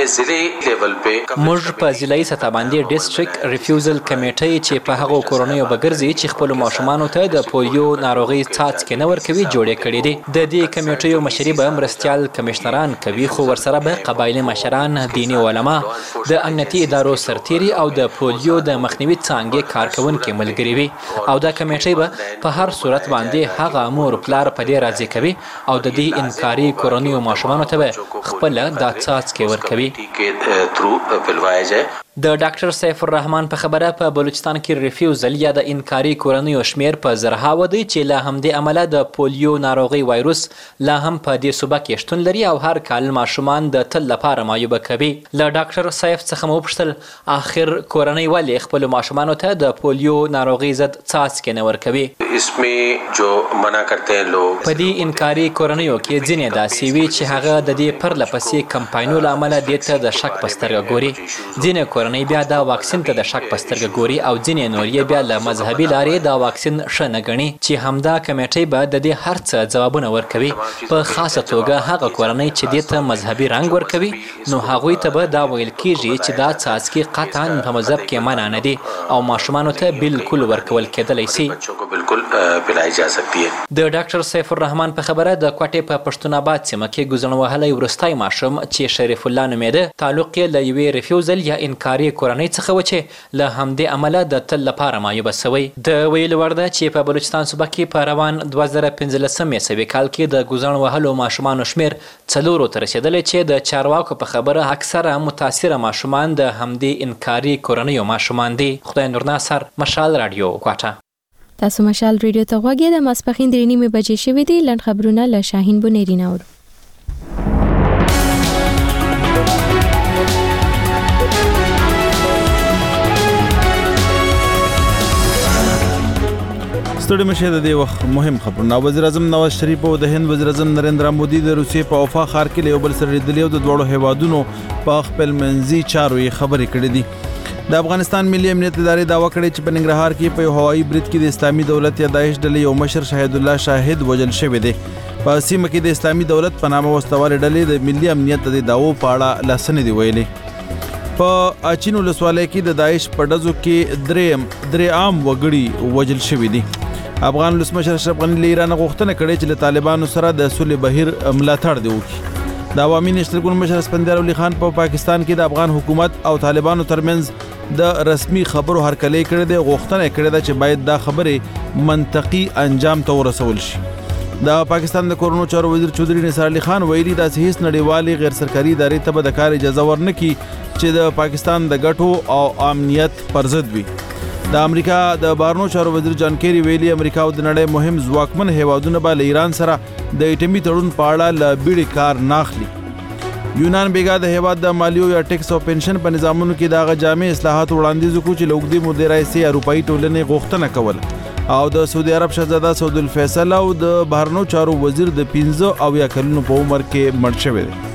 Speaker 15: موږ په ضلعي سطح باندې ډیسټریکټ ریفیوزل کمیټې چې په هغو کورنیو بګرځي چې خپل ماشومانو ته د پولیو ناروغي څاڅکي نه ورکوي جوړې کړې دي. د دې کمیټې مشري به مرستیال کمشنران کوي، خو ورسره به قبایلی مشران، دیني علما، د امنیتي ادارو سرتیري او د پولیو د مخنیوي څانګې کارکونکي ملګري وي او دا کمیټې به په هر صورت باندې هغه مور پلار په دې راضي کوي او د دې انکاري کورنیو ماشومانو ته به خپل دا څاڅکي ورکوي. د ډاکټر سیف الرحمن په خبره په بلوچستان کې ریفیوزل یا د انکاري کورنیو شمیر په زرهاوه دی چې له همدې امله د پولیو ناروغي وایروس لا هم په دې صوبه کې شتون لري او هر کال ماشومان د تل لپاره معیوبه کوي. له ډاکټر سیف څخه مو وپوښتل آخر کورنۍ ولې خپلو ماشومانو ته د پولیو ناروغي ضد څاڅکي نه ورکوي؟ په دې انکاري کورنیو کې ځینې داسې وي چې هغه د دې پرله پسې کمپاینونو له امله دې ته د شک په سترګه ګوري. ځینې کورنۍ بیا دا واکسین ته د شک په سترګه ګوري او ځینې نور یې بیا له مذهبي لارې دا واکسین ښه نه ګڼي چې همدا کمیټۍ به د دې هر څه ځوابونه ورکوي. په خاصه توګه هغه کورنۍ چې دې ته مذهبي رنګ ورکوي نو هغوی ته به دا ویل کیږي چې دا څاڅکي قطعا په مذهب کې منع نه دي او ماشومانو ته بالکل ورکول کېدلی سي. د ډاکټر سیف الرحمن په خبره د کوټې په پښتون آباد سیمه کې ګوزڼ وهلی وروستی ماشوم چې شریف الله نومېده تعلق یې له یوې ریفیوزل یا انکاري کورنۍ څخه و چې له همدې عمله د تل لپاره معیوبه سوی. د ویلو وړ ده چې په بلوچستان صوبه کې په روان 2015 میسوي کال کې د ګوزڼ وهلو ماشومانو شمیر 4 ته رسېدلی چې د چارواکو په خبره اکثره متاثره ماشومان د همدې انکاري کورنیو ماشومان دي. خدای نور ناصر، مشال رادیو، کوټه.
Speaker 1: تاسو مشال ریډیو ته غوږی د ماسپخین 3:30 بجې شوې دي. لنډ خبرونه له شاهین بونیری نور.
Speaker 2: ستړي مشه د دې وخت مهم خبرونه. وزیر اعظم نواز شریف او د هند وزیر اعظم نریندرا مودي د روسیې په وفا ښار کې یو بل سره لیدلي او د دوړو هیوادونو په خپل منځي چارو یې خبرې کړې دي. د افغانستان ملي امنیت ادارې دعوا کړې چې په ننګرهار کې په هوایي برید کې د اسلامي دولت یا داعش ډلې یو مشر شهید الله شاهد وژل شوی دی. په سیمه کې د اسلامي دولت په نامه وسلوالې ډلې د ملي امنیت د دعوو په اړه لاسنې دی ویلي. په اچین ولسوالۍ کې د داعش په ډزو کې درې عام وګړي وژل شوي دي. افغان ولسمشر اشرف غني له ایران غوښتنه کړې چې له طالبانو سره د صلح بهیر ملاتړ دی وکړي. د عوامي نشتر ګوند مشر اسفندیار علي خان په پاکستان کې د افغان حکومت او طالبانو ترمنځ د رسمي خبرو هرکلی کړی دی. غوښتنه کړې ده چې باید دا خبرې منطقي انجام ته ورسول شي. د پاکستان د کورونو چارو وزیر چودري نثار علي خان ویلي دا هیڅ نړیوالي غیر سرکاري ادارې ته به د کار اجازه ورنکړي چې د پاکستان د ګټو او امنیت پر ضد وي. د امریکا د بهرنیو چارو وزیر جان کیری ویلي امریکا او د نړۍ مهم ځواکمن هیوادونه به له ایران سره د ایټمي تړون په اړه له بیړې کار نه اخلي. یونان بیګا د هیواد د مالیو یا ټیکس او پنشن په نظامونو کې دغه جامع اصلاحات وړاندیز وکړو چې له اوږدې مودې راهیسې اروپایي ټولنې غوښتنه کوله او د سعودي عرب شهزاده سعود الفیصل او د بهرنیو چارو وزیر د 15 کلونو په عمر کې مړ شوی دی.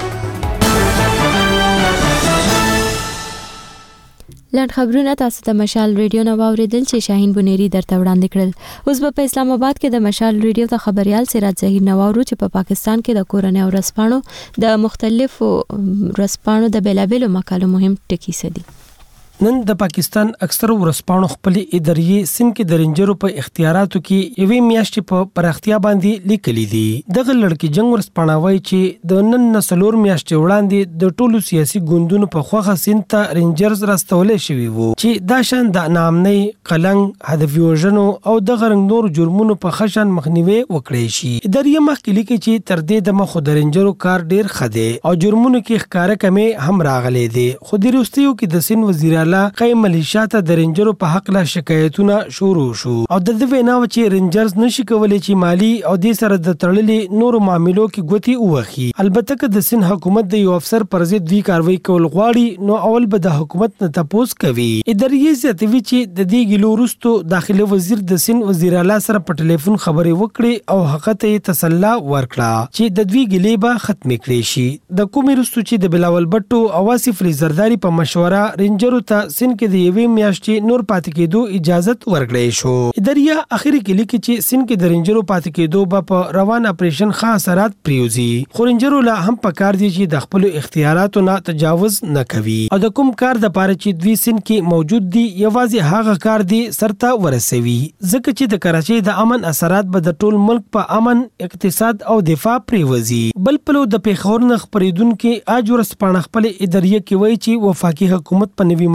Speaker 1: لنډ خبرونه تاسو ته مشال ریډیو نو واوریدل چې شاهین بونیری درته وړاندې کړل. اوس په اسلام آباد کې د مشال ریډیو ته خبريال سراج ظهیر نواورو چې په پاکستان کې د کورنۍ او رسپانو د مختلفو رسپانو د بیلابیلو مقالو مهم ټکي سدي.
Speaker 16: نن د پاکستان اکثر ورسپانو خپل ادارې سند کې د رنجرو په اختیاراتو کې یوې میاشتې په پراختیا باندې لیکلي دي. دغه لړکی جنگ ورسپانوي چې د نن نسلور میاشتې وړاندې د ټولو سیاسي ګوندونو په خوخه سند ته رنجرز راستولې شوی وو چې دا شان د نامنۍ قلنګ هدفي وژنو او د غرنګ نور جرمونو په خشن مخنیوي وکړي شي. ادارې مخکې لیکي چې تر دې د مخ د رنجرو کار ډیر خده او جرمونو کې ښکارا کمي هم راغلي دي. خو د روستیو کې د سن وزیر قایم ملیشیا ته د رنجرو په حق لا شکایتونه شروع شو او د دې ویناو چې رنجرز نشي کولای چې مالی او د سره د تړلې نور معاملو کې ګوتی وخی. البته که د سن حکومت د یو افسر پر ضد دوی کاروایی کول غواړي نو اول به د حکومت نه تپوس کوي. ادارې زیاتوي چې د دې ګلو وروسته داخله وزیر د سن وزیر اعلی سره په ټلیفون خبرې وکړي او حق ته تسلی ورکړه چې د دوی ګلې به ختم کړي شي. د کومې وروسته چې د بلاول بټو او واصف زرداری په مشوره رنجرو ته سن کې د یوې میاشتې نور پاتې کېدو اجازه ورکړې شو. ادارې اخري کې لیکي چې سن کې د رنجرو پاتې کېدو په روان اپریشن ښه اثرات پریوزي. خو رنجرو لا هم پکار دي چې د خپل اختیاراتو نه تجاوز نه کوي او د کوم کار د پاره چې دوی سن کې موجود دي یوازې هغه کار دي سرته ورسوي. ځکه چې د کراچۍ د امن اثرات به د ټول ملک په امن اقتصاد او دفاع پریوزي. بل پلو د پیښور نه خبرېدونکو اجور سپانه خپل ادارې کې وایي چې وفاقي حکومت په نوي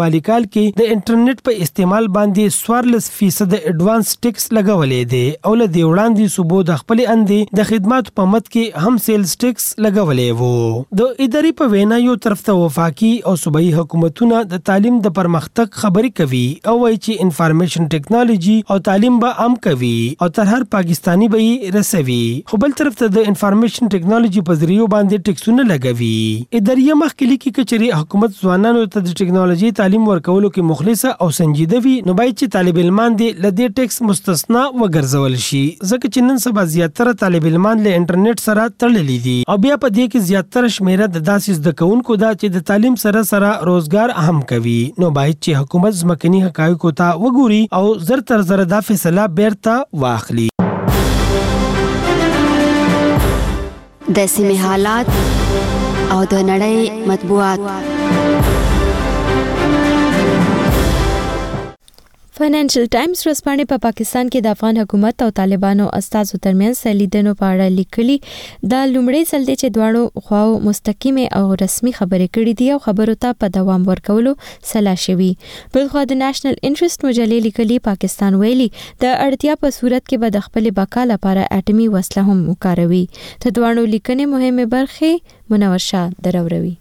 Speaker 16: مالی کال کې د انټرنیټ په استعمال باندې 14% اډوانس ټیکس لګولې دي او له دې وړاندې صوبو د خپل اندې د خدمات په مد کې هم سیلز ټیکس لګولې وو. د ادارې په وینا یو طرف ته وفاقي او صوبایي حکومتونه د تعلیم د پرمختګ خبرې کوي او وایي چې انفارمیشن ټیکنالوژي او تعلیم به عام کوي او تر هر پاکستانی به رسوي. خو بل طرف ته د انفارمیشن ټیکنالوژي په ذریعہ باندې ټیکسونه لګوي. ادارې مخکې لیکي چې حکومت ځوانانو ته د ټیکنالوژي تعلیم ورکولو کې مخلصه او سنجیده وي نو باید چې طالب علمان دې له دې ټیکس مستثنا وګرځول شي ځکه چې نن سبا زیاتره طالب علمان له انټرنیټ سره تړلي دي او بیا په دې کې زیاتره شمیره د داسې زده کوونکو دا چې د تعلیم سره روزګار هم کوي. نو باید چې حکومت ځمکني حقایقو ته وګوري او زر تر زر دا فیصله بیرته واخلي.
Speaker 17: د سیمې حالات او د نړۍ مطبوعات.
Speaker 1: فاینانشل ټایمز ورځپاڼې په پاکستان کې د افغان حکومت او طالبانو استازو ترمنځ لیدنو په اړه لیکلي دا لومړی ځل دی چې دواړو خواو مستقیمه او رسمي خبرې کړې دي او خبرو ته په دوام ورکولو سلا شوي. بلخو د نېشنل انټرست مجلې لیکلي پاکستان ویلي د اړتیا په صورت کې به د خپل بقا لپاره اټومي وسله هم وکاروي. د دواړو لیکنې مهمه برخې منور شاه دروروي.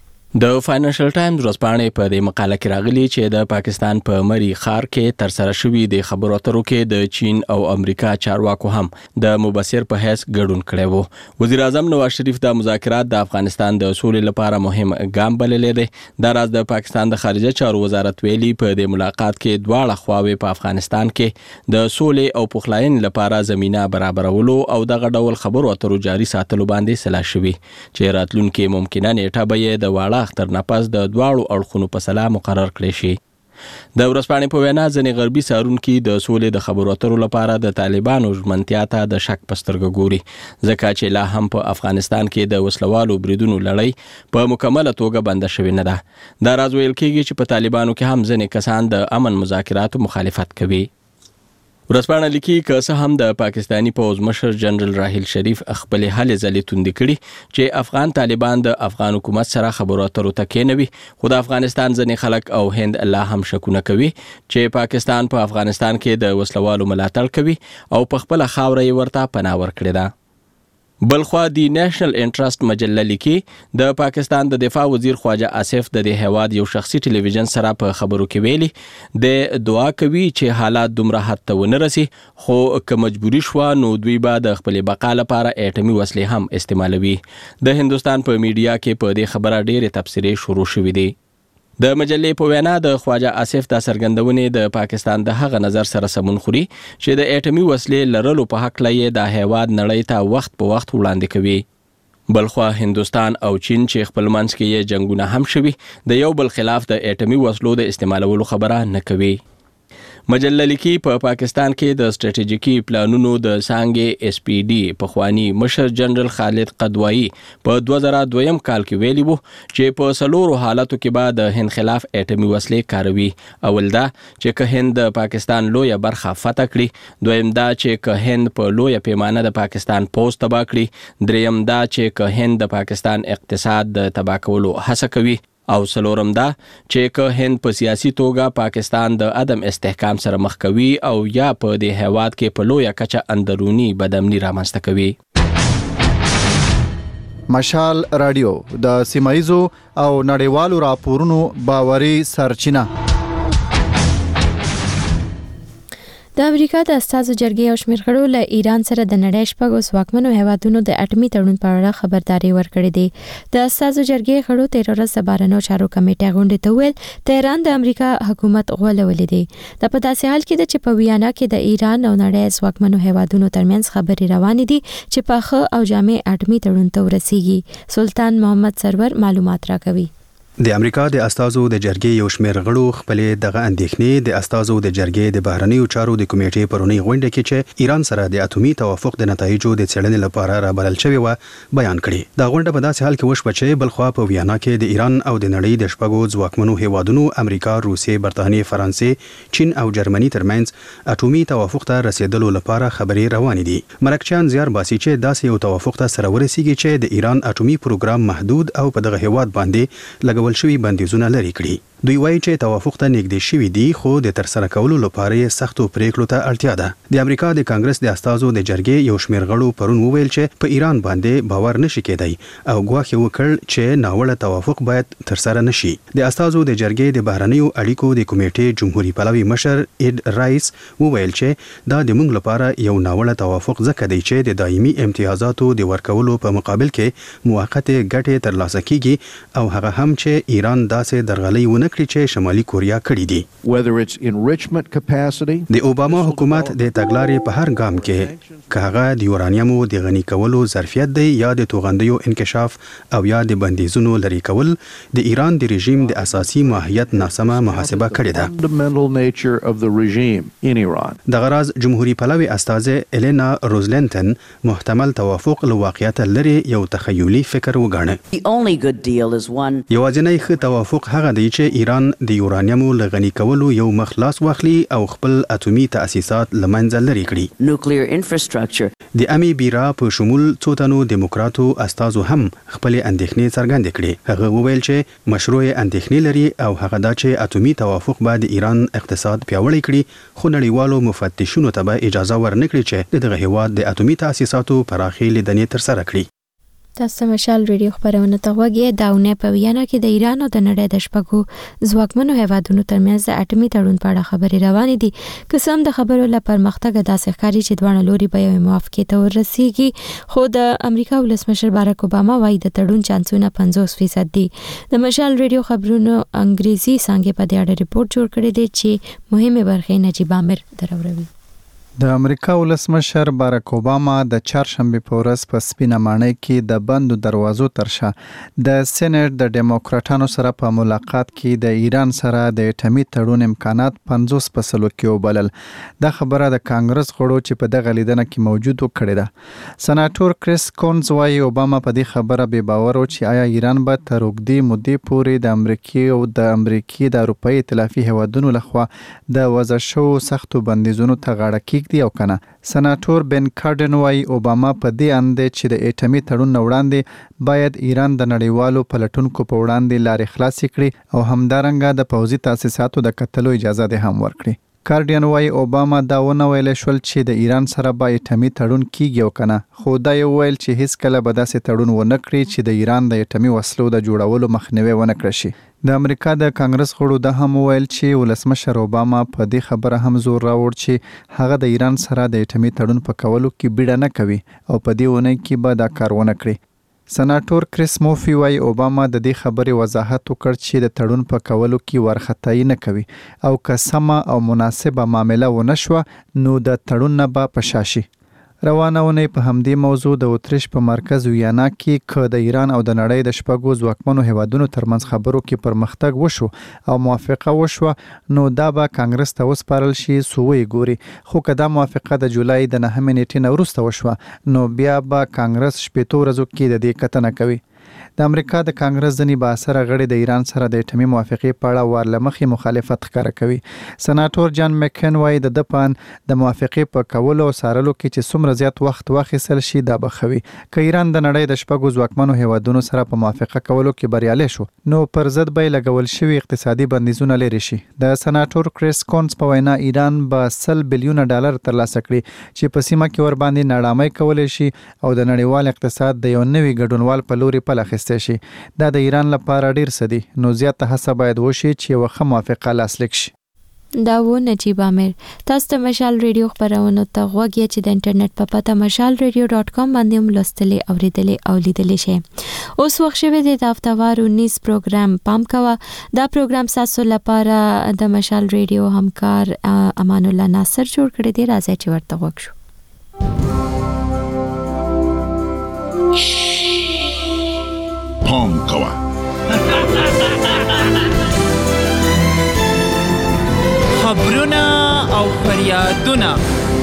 Speaker 18: د فاینانشل ټایمز ورځپاڼې په دې مقاله کې راغلي چې د پاکستان په مری ښار کې تر سره شوي د خبرو اترو کې د چین او امریکا چارواکو هم د مبصر په حیث ګډون کړی وو. وزیر اعظم نواز شریف د مذاکرات د افغانستان د سولې لپاره مهم ګام بللی دی. دا راز د پاکستان د خارجه چارو وزارت ویلي په دې ملاقات کې دواړه خواوې په افغانستان کې د سولې او پخلاینې لپاره زمینه برابرولو او دغه ډول خبرو اترو جاري ساتلو باندې سلا شوي چې راتلونکي ممکنه نیټه به یې د واړه اختر نفس د دواړو اړخونو په سلا مقرر کړی شي. د ورځپاڼې په وینا ځینې غربي څارونکي د سولې د خبرو اترو لپاره د طالبانو ژمنتیا ته د شک په سترګه ګوري ځکه چې لا هم په افغانستان کې د وسلوالو بریدونو لړۍ په مکمله توګه بنده شوې نه ده. دا راز ویل کېږي چې په طالبانو کې هم ځینې کسان د امن مذاکراتو مخالفت کوي. ورځپاڼه لیکي که څه هم د پاکستانی پوځ مشر جنرال راحیل شریف خپل هلې ځلې توندې کړي چې افغان طالبان د افغان حکومت سره خبرو اترو ته کېنوي خو د افغانستان ځینې خلک او هند لا هم شکونه کوي چې پاکستان په افغانستان کې د وسلوالو ملاتړ کوي او په خپل خاوره یې ورته پناه ورکړې ده. بلخوا دی نېشنل انټرست مجله لیکي د پاکستان د دفاع وزیر خواجه آصف د دې هیواد یو شخصي ټلویزیون سره په خبرو کې ویلي د دعا کوي چې حالات دومره حد ته ونه رسي خو که مجبوري شوه نو دوی به د خپل بقا لپاره اټومي وسلې هم استعمالوي. د هندستان په میډیا کې په دې خبره ډېرې تبصرې شروع شوې دي. د مجلې په وینا د خواجه آصف د څرګندونې د پاکستان د هغه نظر سره سمون خوري چې د اټومي وسلې لرلو په حق لې د هیواد نړۍ ته وخت په وخت وړاندې کوي. بلخوا هندستان او چین چې خپل منځ کې یې جنگونه هم شوي د یو بل خلاف د اټومي وسلو د استعمالولو خبره نه کوي. مجله لیکي په پاکستان کې د سټریټیجیکي پلانونو د څانګې اس پی ډي پخوانی مشر جنرال خالد قدوایی په 2002 کال کې ویلي وو چې په څلورو حالاتو کې به د هند خلاف اټومي وسلې کاروي. اول دا چې که هند د پاکستان لویه برخه فتح کړي، دویم دا چې که هند په لویه پیمانه د پاکستان پوځ تباه کړي، دریم دا چې که هند د پاکستان اقتصاد د تباه کولو هڅه کوي او څلورم دا چې که هند په سیاسي توګه پاکستان د عدم استحکام سره مخ کوي او یا په دې هیواد کې په لویه کچه اندرونی بدامني رامنځته کوي.
Speaker 19: مشال رادیو د سیمایزو او نړیوالو راپورونو باوري سرچینه.
Speaker 1: د امریکا د استازو جرګې او شمېر غړو له ایران سره د نړۍ شپږو ځواکمنو هیوادونو د اټومي تړون په اړه خبرداري ورکړې ده. د استازو جرګې غړو 13 د بهرنیو چارو کمیټې غونډې ته ویل تهران د امریکا حکومت غولولې دي. دا په داسې حال کې ده چې په ویانا کې د ایران او نړۍ ځواکمنو هیوادونو ترمنځ خبرې روانې دي چې په ښه او جامع اټومي تړون ته ورسیږي. سلطان محمد سرور معلومات راکوي.
Speaker 20: د امریکا د استازو د جرګې یو شمېر غړو خپلې دغه اندېښنې د استازو د جرګې د بهرنیو چارو د کمیټې پرونی غونډه کې چې ایران سره د اټومي توافق د نتایجو د څېړنې لپاره رابلل شوی و بیان کړي. دا غونډه په داسې حال کې وشوه چې بلخوا په ویانا کې د ایران او د نړۍ د شپږو ځواکمنو هیوادونو امریکا، روسیې، برتانیې، فرانسې، چین او جرمني ترمنځ اټومي توافق ته رسیدلو لپاره خبرې روانې دي. مرکچیان زیار باسي چې داسې یو توافق ته سره ورسیږي چې د ایران اټومي پروګرام محدود او په دغه هیواد باندې لګول شوی بندیزونه لري کړي. دوی وایي چې توافق ته نږدې شوي دي خو د ترسره کولو لپاره یې سختو پریکړو ته اړتیا ده. د امریکا د کانګرس د استازو د جرګې یو شمېر غړو پرون وویل چې په ایران باندې باور نشي کېدای او ګواښ یې وکړ چې ناوړه توافق باید ترسره نشي. د استازو د جرګې د بهرنیو اړیکو د کمیټې جمهوریت پلوي مشر اډ رایس وویل چې دا د موږ لپاره یو ناوړه توافق ځکه دی چې د دایمي امتیازاتو د ورکولو په مقابل کې موقته ګټې ترلاسه کیږي او هغه هم چې ایران داسې درغلي ونه کړي چې شمالي کوریا کړې دي. د اوباما حکومت د تګلارې په هر ګام کې که هغه د یورانیمو د غني کولو ظرفیت دی یا د توغندیو انکشاف او یا د بندیزونو لري کول د ایران د رژیم د اساسي ماهیت ناسمه محاسبه کړې ده. د غراز جمهوریت پلوي استاذ الینا روزلنټن محتمل توافق له واقعیت لري یو تخیلي فکر وګاڼه. یوازینی ښه توافق هغه دی چې ایران د یورانیمو له غني کولو یو مخلاص واخلي او خپل اټومي تاسیسات لمنځه لري کړي. د امی بیرا په شمول څو تنو دیموکراتو استازو هم خپل اندېښنې څرګندې کړې. هغه وویل چې مشروع اندېښنې لري او هغه دا چې اټومي توافق به د ایران اقتصاد پیاوړی کړي خو نړیوالو مفتشونو ته به اجازه ورنکړي چې دغه هیواد د اټومي تاسیساتو پراخي لیدنې ترسره کړي.
Speaker 1: تاسو مشال ریډیو خبرونه ته وګورئ. داونه په ویانا کې د ایران او د نړۍ د شپږو ځواکمنو هیوادونو ترمنځ د اټومي تړون په اړه خبرې روانې دي. قسم د خبرو لپاره پرمختګ داسې ښکاري چې دواړه لوري به یو موافقه ته ورسیږي خو د امریکا ولسمشر باراک اوباما وايي د تړون چانسونه 50% دي. د مشال ریډیو خبرونو انګریزي څنګه په دې اړه ریپورت جوړ کړی دی چې مهمه برخه نجیب عامر دروروي.
Speaker 19: د امریکا ولسمشر باراک اوباما د چهارشنبه په ورځ په سپینه ماڼۍ کې د بندو دروازو ترشا د سېنات د ډیموکراټانو سره په ملاقات کې د ایران سره د اټومي تړون امکانات 50% کې وبلل. دا خبره د کانګرس غړو چې په دغه لیدنه کې موجود وکړه ده. سناتور کریس کونز وايي اوباما په دې خبره به باور و چې آیا ایران به تر اوږدې مودې پورې د امریکا او د اروپאי ائتلافي هیوادونو لخوا د وضع شو سختو بندیزونو ته غاړه کیږي او کنه. سناتور بن کارډن وايي اوباما په دې اند چې د اټومي تړون وړاندې باید ایران د نړیوالو پلټونکو په وړاندې لارې خلاصې کړي او همدارنګه د پوځي تاسیساتو د کتلو اجازه ده هم ورکړي. کارډین وايي اوباما دا ونه ویل شول چې د ایران سره به اټومي تړون کیږي او کنه خو دا یو ویل چې هیڅ کله به داسې تړون ونه کړي چې د ایران د اټومي وسلو د جوړولو مخنیوي ونه کړي شي. د امریکا د کانګرس غړو د هم ویل چې ولسمشر اوباما په دې خبره هم زور راوړ چې هغه د ایران سره د اټومي تړون په کولو کې بیړه نه کوي او په دې ونه کې به دا کار ونه کړي. سناتور کریس موفي وايي اوباما د دې خبرې وضاحت وکړ چې د تړون په کولو کې ورختای نه کوي او که سمه او مناسبه معامله ونه شوه نو د تړون نه به پشاشي. روانه ونې په همدې موضوع د اتریش په مرکز ویانا کې که د ایران او د نړۍ د شپږو ځواکمنو هیوادونو ترمنځ خبرو کې پرمختګ وشو او موافقه وشوه نو دا به کانګرس ته وسپارل شي سوی ګوري. خو که دا موافقه د جولای د 9 نیټې نه وروسته وشوه نو بیا به کانګرس 8 ورځو کې د دې کتنه کوي. د امریکا د کانګرس ځنی باثره غړي د ایران سره د اټومي موافقې په اړه ورلمخي مخالفت ښکاره کوي. سناتور جان مکن وايي د پان د موافقې په کولو او سارلو کې چې څومره زیات وخت واخیستل شي دا بخوي. که ایران د نړۍ د شپږو ځواکمنو هیوادونو سره په موافقه کولو کې بریالي شو نو پر ضد به لګول شوی اقتصادي بندیزونه لري شي. د سناتور کریس کونز په وینا ایران به $100 بلیون ترلاسه کړي چې په سیمه کې ور باندې نړامۍ کولای شي او د نړیوال اقتصاد د یو نوي ګډونوال په لوري پل اخیستل شي. دا د ایران لپاره ډیر څه دي نو زیاته هڅه باید وشي چې یو ښه موافقه لاسلیک شي.
Speaker 1: دا و نجیب عامر. تاسو ته مشال ریډیو خبرونه ته غوږی چې د انټرنیټ په پته mashalradio.com باندې هم لوستلې اوریدلې او لیدلې شئ. اوس وخت شوه د هفتهوار 19 پروګرام پام کوه. دا پروګرام تاسو لپاره د مشال ریډیو همکار امان الله ناصر جوړ کړی دی. راځي چې ورته وګورئ.
Speaker 9: پام کوه.
Speaker 21: خبرونه او فریادونه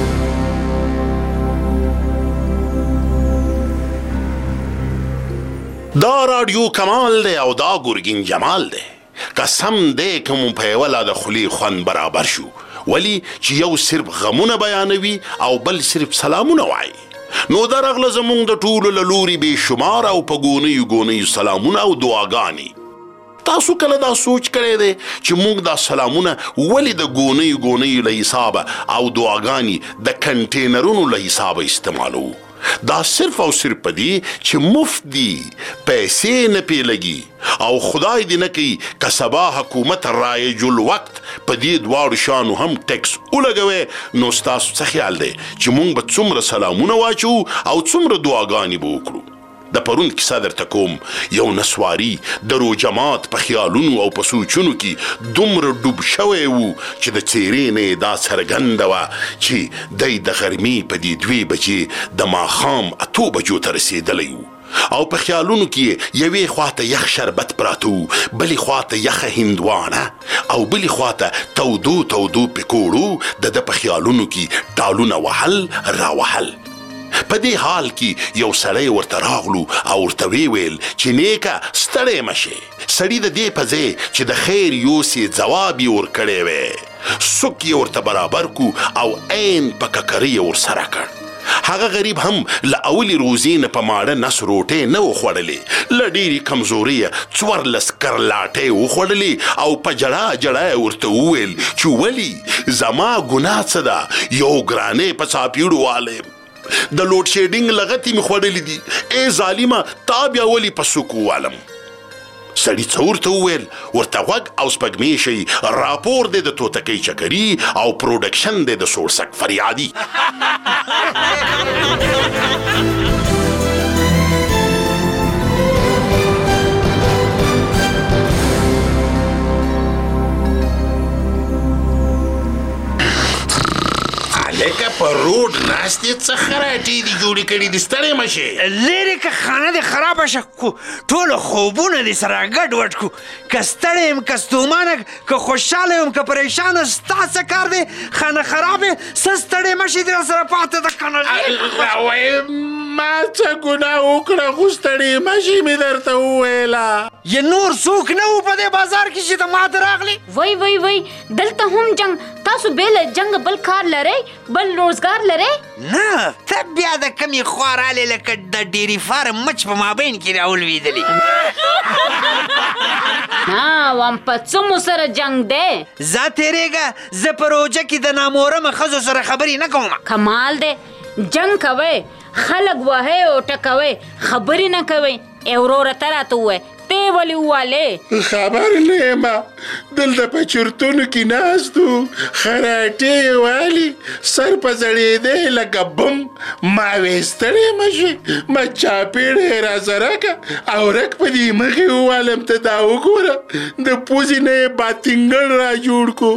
Speaker 9: دا رادیو کمال دی او دا ګورګین جمال دی. قسم دی کوم په ولا د خلی خوان برابر شو ولی چې یو صرف غمونه بیانوي او بل صرف سلامونه وایي. نو درغله زمونږ د ټولو لوري به شمار او په ګونیو سلامونه او دعاګانی. تاسو کله دا سوچ کړی دی چې موږ دا سلامونه ولې د ګونۍ له حسابه او دعاګانې د کنټینرونو له حسابه استعمالو؟ دا صرف او صرف پدې چې مفت دي، پیسې نه پې لګي او خدای دې نه کوي که سبا حکومت رایج الوقت په دې دواړو شانو هم ټیکس ولګوي، نو ستاسو څه خیال دی چې موږ به څومره سلامونه واچو او څومره دعاګانې به وکړو؟ د پرون کیسه درته کوم، یو نسواري د روجمات په خیالونو او په سوچونو کې دومره ډوب شوی و چې د څېرې نه دا څرګنده وه چې دی د غرمې په دې 2 بجې د ماښام 8 بجو ته رسېدلی و او په خیالونو کې یوې خواته یخ شربت پراته و، بلې خواته یخه هندوانه او بلې خواته تودو پکوړو د په خیالونو کې ټالونه وهل راوهل. په دې حال کې یو سړی ورته راغلو او ورته ویل چې نیکه ستړی مشې. سړي د دې په ځای چې د خیر یوسې ځواب یې ورکړی وی، سوک یې ورته برابر کو او عین په ککرۍ یې ورسره کړ. هغه غریب هم له اولې روزې نه په ماړه نس روټۍ نه و خوړلې، له ډېرې کمزورۍ یې 14 کرلاټۍ وخوړلې او په جړا یې ورته وویل چې ولې زما ګناه څه ده؟ یو ګرانۍ په څاپیړو والی د لوډ شیډینګ لغتې مې خوړلې دي، ای ظالمه تا بیا ولې په سوکو والم؟ سړي څه ورته وویل؟ ورته غوږ او سپږمې شي، راپور دی د توتکۍ چکري او پروډکشن دی د سورسک فریادي. لکه په روډ ناستې څه خراټې دي جوړې کړي دي، ستړی مشې.
Speaker 5: لرې که خانه دې خرابه شه، ټولو خوبونه دې سره ګډوډ کړو. که ستړی یم که ستومانه، که خوشحاله یم که پریشانه، ستا څه کار دی؟ خانه خرابې څه ستړی مشې دې راسره پاتې ده که نه؟
Speaker 9: ما څه ګناه وکړه خو ستړی مشې مې درته وویله.
Speaker 5: یا نور څوک نه و په دې بازار کې چې ته ماته راغلی؟
Speaker 22: وای دلته هم جنگ. تاسو بې له جنګ بل کار لرئ؟ بل روزګار لرئ؟
Speaker 5: نه، ته بیا د کمې خوا رالې لکه د ډیری فارم مچ په مابین کې راولوېدلې.
Speaker 22: نه وام په څه مو سره جنګ دی؟
Speaker 5: ځه تېرېږه، زه په روژه کې د نامورمه ښځو سره خبرې نه کوم.
Speaker 22: کمال دی، جنګ کوئ، خلک وهئ او ټکوئ، خبرې نه کوئ. ای وروره ته راته ووایه ته ولې ووالې؟
Speaker 9: خبر نه یم، دلته په چرتونو کې ناست و، خراټې یې والي، سر په ځړېدی لکه بم. ما وې ستړی مشې، ما چاپېړه یې راسره کړه او رک په دې مخې ووالم. ته دا وګوره د پوزې نه یې باتینګړ را جوړ کو.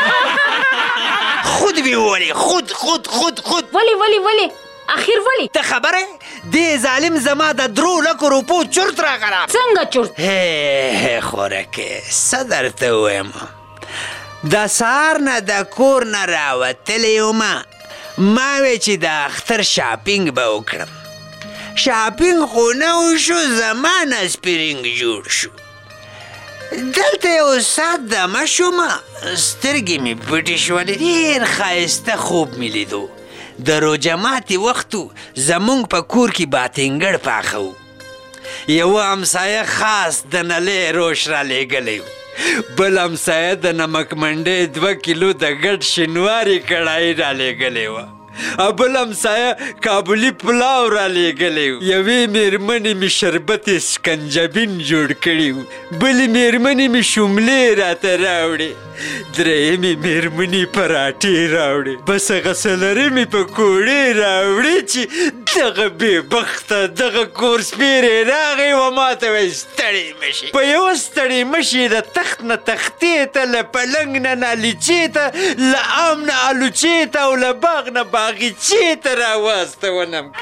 Speaker 5: خود مې ووالې، خود.
Speaker 22: ولې اخیر ولی؟
Speaker 5: ته خبره دې ظالم زما د 3 لکو روپو چورت راغله.
Speaker 22: څنګه چورت؟
Speaker 5: هی خورکې څه درته ووایم، د سهار نه د کور نه راوتلی ومه، ما وی چې د اختر شاپینګ به وکړم. شاپینګ خو نه وشو، زما نه سپرینګ جوړ شو. دلته یو ساعت دمه شومه، سترګې مې پټې شولې، ډېر ښایسته خوب مې لیدو. د روژه ماتې وختو زمونږ په کور کې باتینګړ پاخه و. یوه همسایه خاص د نلۍ روش را لېږلی و، بل همسایه د نمک منډۍ 2 کیلو د ګډ شینواري کړایي را لېږلی وه، او بل همسایه کابلي پلاو را لېږلی و. یوې مېرمنې مې شربت سکنجبین جوړ کړي و، بلې مېرمنې مې شوملې راته راوړې، درېیمې مېرمنې پراټې راوړې، بس هغه څلورمې پکوړې راوړې چې دغه بېبخته دغه کور سپېری راغی و ما ته وایي ستړی مشي. په یوه ستړی مشي د تخت نه تختې ته، له پلنګ نه نالیچې ته، له عام نه الوچې ته او له باغ نه باغچې ته راواستونم.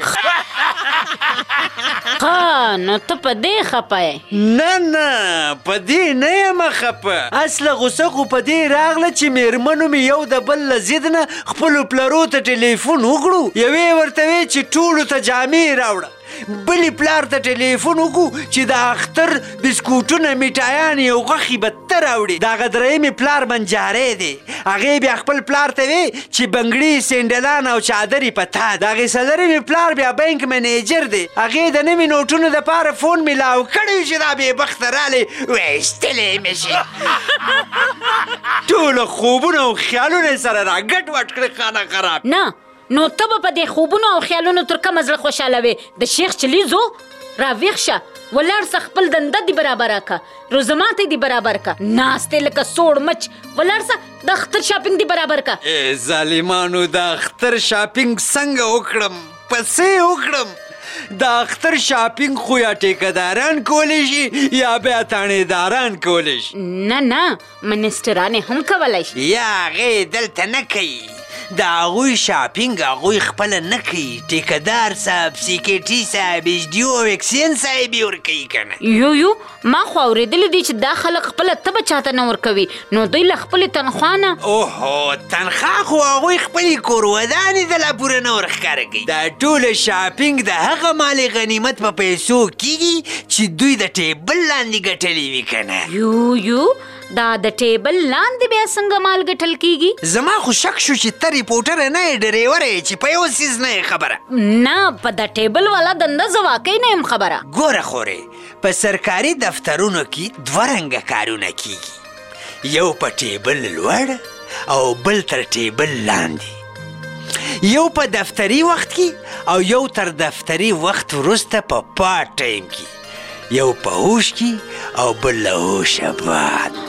Speaker 22: نو ته په دې خفه یې؟
Speaker 5: نه په دې نه یم خفه، اصله غوسه خو په دې راغله چې مېرمنو مې یو د بل له ضد نه خپلو پلرو ته ټلیفون وکړو. یوې ورته وی چې ټولو ته جامې راوړه، بلې پلار ته ټلیفون وکړو چې د اختر بسکوټونه میټایان یو غوښې به ته راوړي د هغه درېیمې پلار بنجاری دی هغې بیا خپل پلار ته وی چې بنګړي سینډلان او چادرې په تا د هغې څلورمې پلار بیا بینک منیجر دی هغې د نوي نوټونو دپاره فون میلاو کړی چې دا بېبخته رالی ویستلی مې شي ټولو خوبونه او خیالونه سره را ګډ وډ کړې خانه خراب
Speaker 22: نه نو ته به په دې خوبونو او خیالونو تر کومه زړه خوشحاله وې د شیخ چلیزو راویښ شه ولاړ سه خپل دنده دې برابره که روزماتې دې برابر که ناستې لکه سوړ مچ ولاړ سه د اختر شاپینګ دې برابر که
Speaker 5: ظالمانو د اختر شاپینګ څنګه وکړم پسې وکړم د اختر شاپینګ خو یا ټیکهداران کولی شي یا بیا تانیداران کولی شي
Speaker 22: نه نه منسټرانې هم کولی شي
Speaker 5: یا هغې دلته نه کوي د هغوی شاپینګ هغوی خپله نه کوي ټیکهدار صاحب سیکیټي صاحب ایچ ډي او ویکسین صاحب یې ورکوي که نه
Speaker 22: یو ما خو اورېدلی دي چې دا خلک خپله تبه چاته نه ورکوي نو دوی له خپلې تنخوا نه
Speaker 5: اوهو تنخوا خو هغوی خپلې کورودانې د لا پوره نه ورښکاره کوي دا ټوله شاپینګ د هغه مال غنیمت په پیسو کیږي چې دوی د ټیبل لاندې ګټلې وي که نه
Speaker 22: یو دا د ټیبل لاندې بیا څنګه مال ګټل کیږي
Speaker 5: زما خو شک شو چې ته ریپورټره نه یې ډریوره یې چې په یو څیز نه یې خبره
Speaker 22: نه په د ټیبل والا دنده زه واقعي نه یم خبره
Speaker 5: ګوره خورې په سرکاري دفترونو کې دوه رنګه کارونه کیږي یو په ټیبل لوړ او بل تر ټیبل لاندې یو په دفتري وخت کې او یو تر دفتري وخت وروسته په پارټ ټایم کې یو په هوش کې او بل له هوشه بعد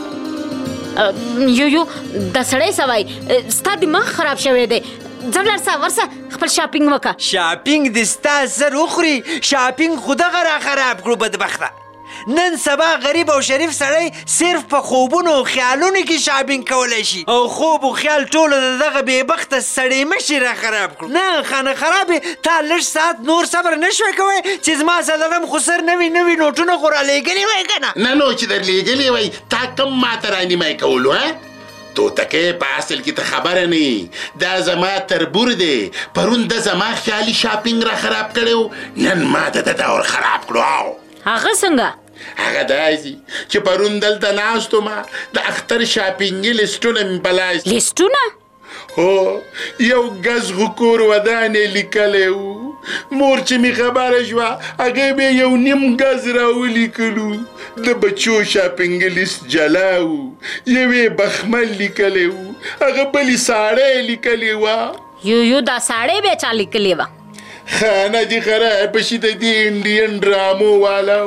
Speaker 22: یو د سړی سوای ستا دماغ خراب شوی دی ځه ولاړ سه ورسه خپل شاپینګ وکړه
Speaker 5: شاپینګ دې ستا سر وخوري شاپینګ خو دغه را خراب کړو بدبخته نن سبا غریب او شریف سړی صرف په خوبونو او خیالونو کې شاپینګ کولی شي او خوب او خیال ټوله د دغه بېبخته سړی مشي را خراب کړو نه خانه خرابې تا لږ ساعت نور صبر نه شوی کوی چې زما صدقم خو سر نوي نوي نوټونه خو را لیږلي وی که نه
Speaker 9: نه نو چې در لیږلي وی تا کم ماته رانیمی کولو توتکې په اصل کې ته خبره نه دا زما تربور دی پرون د زما خیالي شاپینګ را خراب کړی نن ماته د دور خراب کړو
Speaker 22: هغه څنګه
Speaker 9: هغه داسې چې پرون دلته ناست وم د اختر شاپینګي لیسټونه مې په لاس
Speaker 22: لیسټونه
Speaker 9: هو یو ګز غکور ودانې لیکلی و مور چې مې خبره شوه هغې بیا یو نیم ګز راولیکلو د بچو شاپینګي لیست جلا و یوې بخمل لیکلی و هغه بلې ساړی لیکلی وه
Speaker 22: یو دا ساړی بیا چا لیکلی وه
Speaker 9: خانه دې خرابه شي د دې انډین ډرامو والاو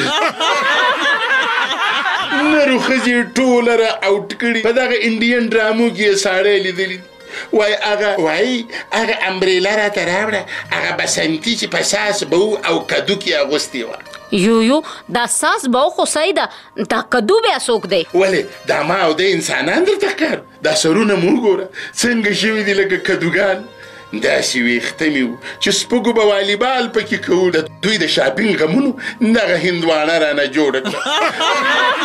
Speaker 9: نرو ښځې ټوله را اوټ کړي په دغه انډین ډرامو کې یې ساړی لیدلي وای هغه امبریلا راته راوړه هغه بسنتي چې په ساس به او کدو کې اغوستې وه
Speaker 22: یو دا ساس به خو صحیح ده دا کدو بیا څوک دی
Speaker 9: ولې دا ما او د انسانان درته ښکار دا سرونه مو وګوره څنګه شوي دي لکه کدوګان داسې ویښته مې و چې سپږو به والیبال پکې کوو د دوی د شاپینګ غمونو دغه هندوانه رانه جوړه کړه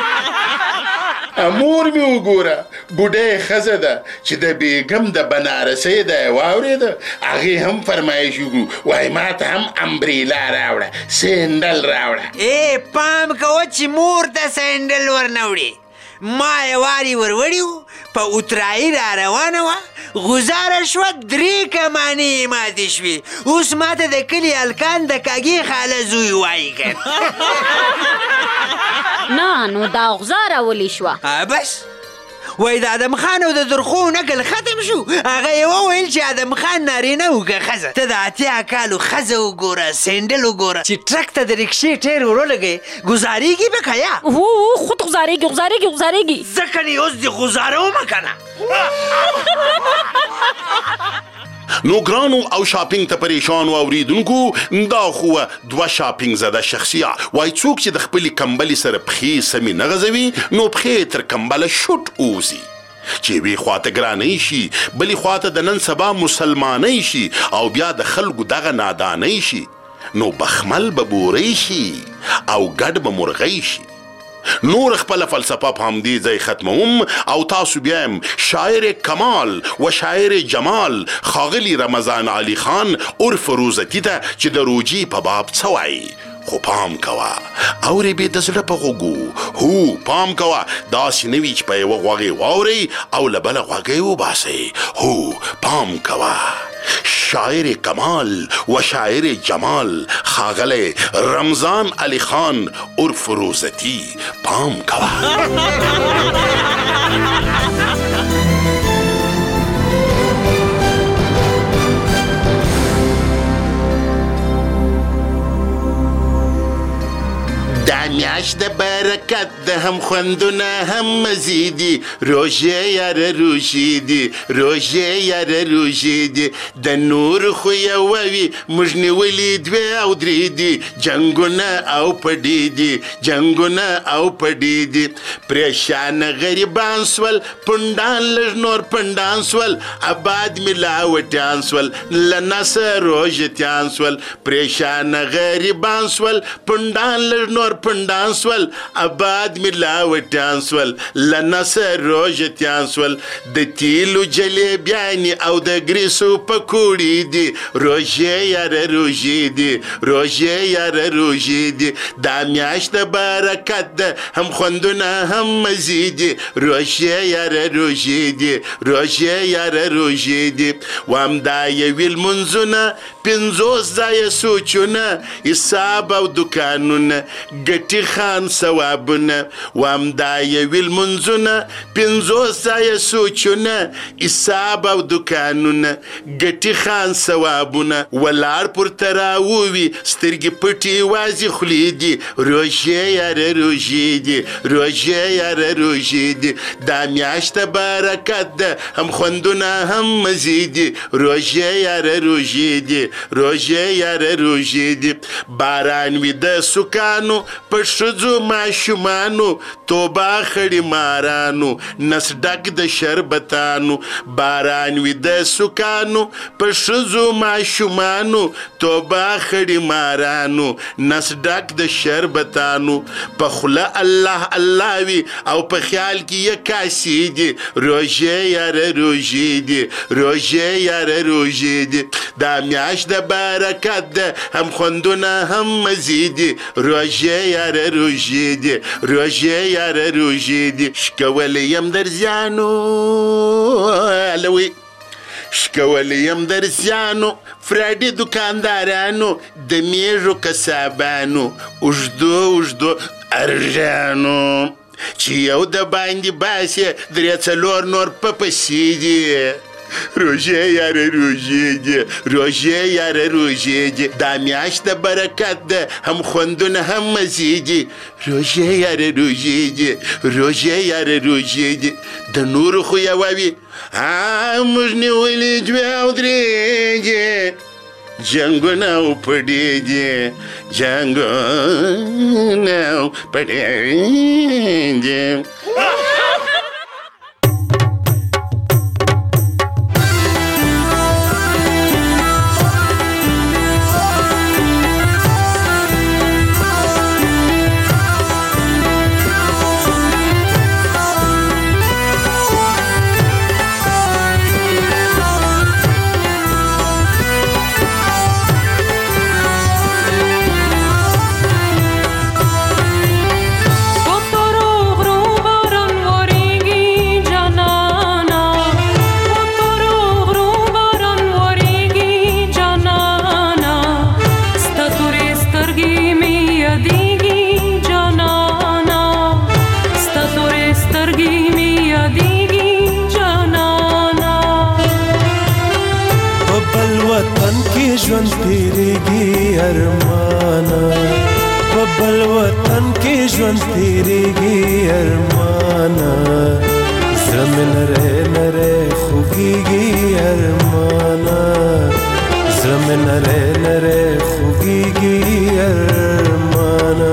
Speaker 9: مور مې وګوره بوډۍ ښځه ده چې د بیګم د بنارسۍ ده یې واورېده هغې هم فرمایش وکړو وایي ما ته هم امبریلا راوړه سینډل راوړه
Speaker 5: پام کوه چې مور ته سینډل ورنه وړې ما یې واري وروړي و په اترایي را روانه وه غزاره شوه 3 کمانې یې ماتې شوې اوس ماته د کلي هلکان د کاږې خاله زوی وایي که
Speaker 22: نه نو دا غزاره ولې شوه
Speaker 5: بس وای د ادم خان او د درخو نقل ختم شو هغه یې وویل چې ادم خان نارینه و که ښځه ته د 80 کالو ښځه وګوره سینډل وګوره چې ټرک ته د رکشې ټیر ورولګې ګزارېږي به که یا
Speaker 22: خود غزارېږي
Speaker 5: ځکه نې اوس دې غزارومه که نه
Speaker 9: نو ګرانو او شاپینګ ته پریشان اوریدونکو دا خو دوه شاپینګ زده شخصیه وای څوک چې د خپلې کمبلې سره پښې سمې نه غځوي نو پښې تر کمبله شوټ اوزي چې یوې خواته ګرانۍ شي بلې خواته د نن سبا مسلمانۍ شي او بیا د خلکو دغه نادانۍ شي نو بخمل به بورۍ شي او ګډ به مرغۍ شي نور خپل فلسفه په همدې ځای ختموم او تاسو بیا هم شاعر کمال و شاعر جمال ښاغلي رمضان علي خان عرف روزتي ته چې د روجي په باب څه وایي. خو پام کوه اورې بې د زړه په غوږو، هو پام کوه داسې نه وي چې په یوه غوږې واورئ او له بله غوږې وباسئ. هو پام کوه شاعر کمال و شاعر جمال ښاغلی رمضان علي خان عرف روزتي، پام کوه. دا میاشت د برکت د هم خوندونه هم مزیدي، روژې یاره روژې دي، روژې یاره روژې دي، د نور خو یوه وي موږ نیولي دوې او درې دي، جنګونه او پډې دي، جنګونه او پډې دي. پریشانه غریبان سول، پنډان لږ نور پنډان سول، آباد ملاوټیان سول، له نسه روژتیان سول. پریشانه غریبان سول، پنډان لږ نور پنډان سول، آباد ملاوټیان سول، له نسه روژتیان سول. د تیلو جلیبیانې او د ګریسو پکوړې دي، روژې یاره روژې دي، روژې یاره روژې دي. دا میاشت د برکت ده هم خوندونه هم مزې دي، روژې یاره روژې دي، روژې یاره روژې دي. وامدا یوې لمونځونه 50 ځایه سوچونه، حساب او دکانونه ګټي خان ثوابونه. وامدا یوې لمونځونه 50 ځایه سوچونه، حساب او دکانونه ګټي خان ثوابونه. ولاړ پر تراووي سترګې پټې وازې خولې دي، روژې یاره روژې دي، روژې یاره روژې دي. دا میاشت برکت ده هم خوندونه هم مزې دي، روژې یاره روژې دي، روژې یاره روژې دي. باران وي د سکانو په ښځو ماشومانو، توبه خړې مارانو نس ډک د شربتانو. باران وي د سکانو په ښځو ماشومانو، توبه خړې مارانو نس ډک د شربتانو. په خوله الله الله وي او په خیال کې یې کاسې دي، روژې یاره روژې دي، روژې یاره روژې دي. دا میاشت د برکت ده هم خوندونه هم مزې دي، روژې یاره روژې دي، روژې یاره روژې دي. شکولی یم درزیانو الوی، شکولی یم درزیانو فراډي دکاندارانو، د میږو کسابانو، اوږدو اوږدو ارژانو چې یو د باندې باسې 3-4 نور په پسې دي. روژې یاره روژې دي، روژې یاره روژې دي. دا میاشت د برکت ده هم خوندونه هم مزې دي، روژې یاره روژې دي، روژې یاره روژې دي. د نورو خو یوه وي موږ نیولي 2 او 3 دي، جنګونه او پډې دي، جنګونه او پډې دي.
Speaker 8: ژوند تیریږي ارمانه، په بل وطن کې ژوند تیریږي ارمانه. زړه مې نری نری خوږیږي ارمانه، زړه مې نری نری خوږیږي ارمانه.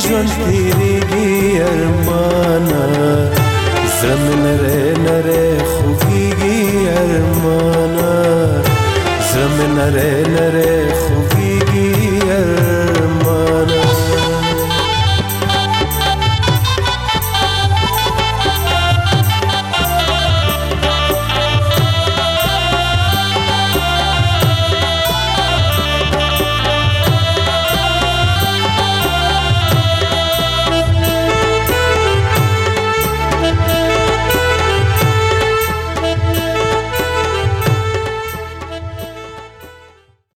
Speaker 8: ژوند تیریږي ارمانه زړه مې نری نری خوږیږي ارمانه زړه مې نری نری خوږیږي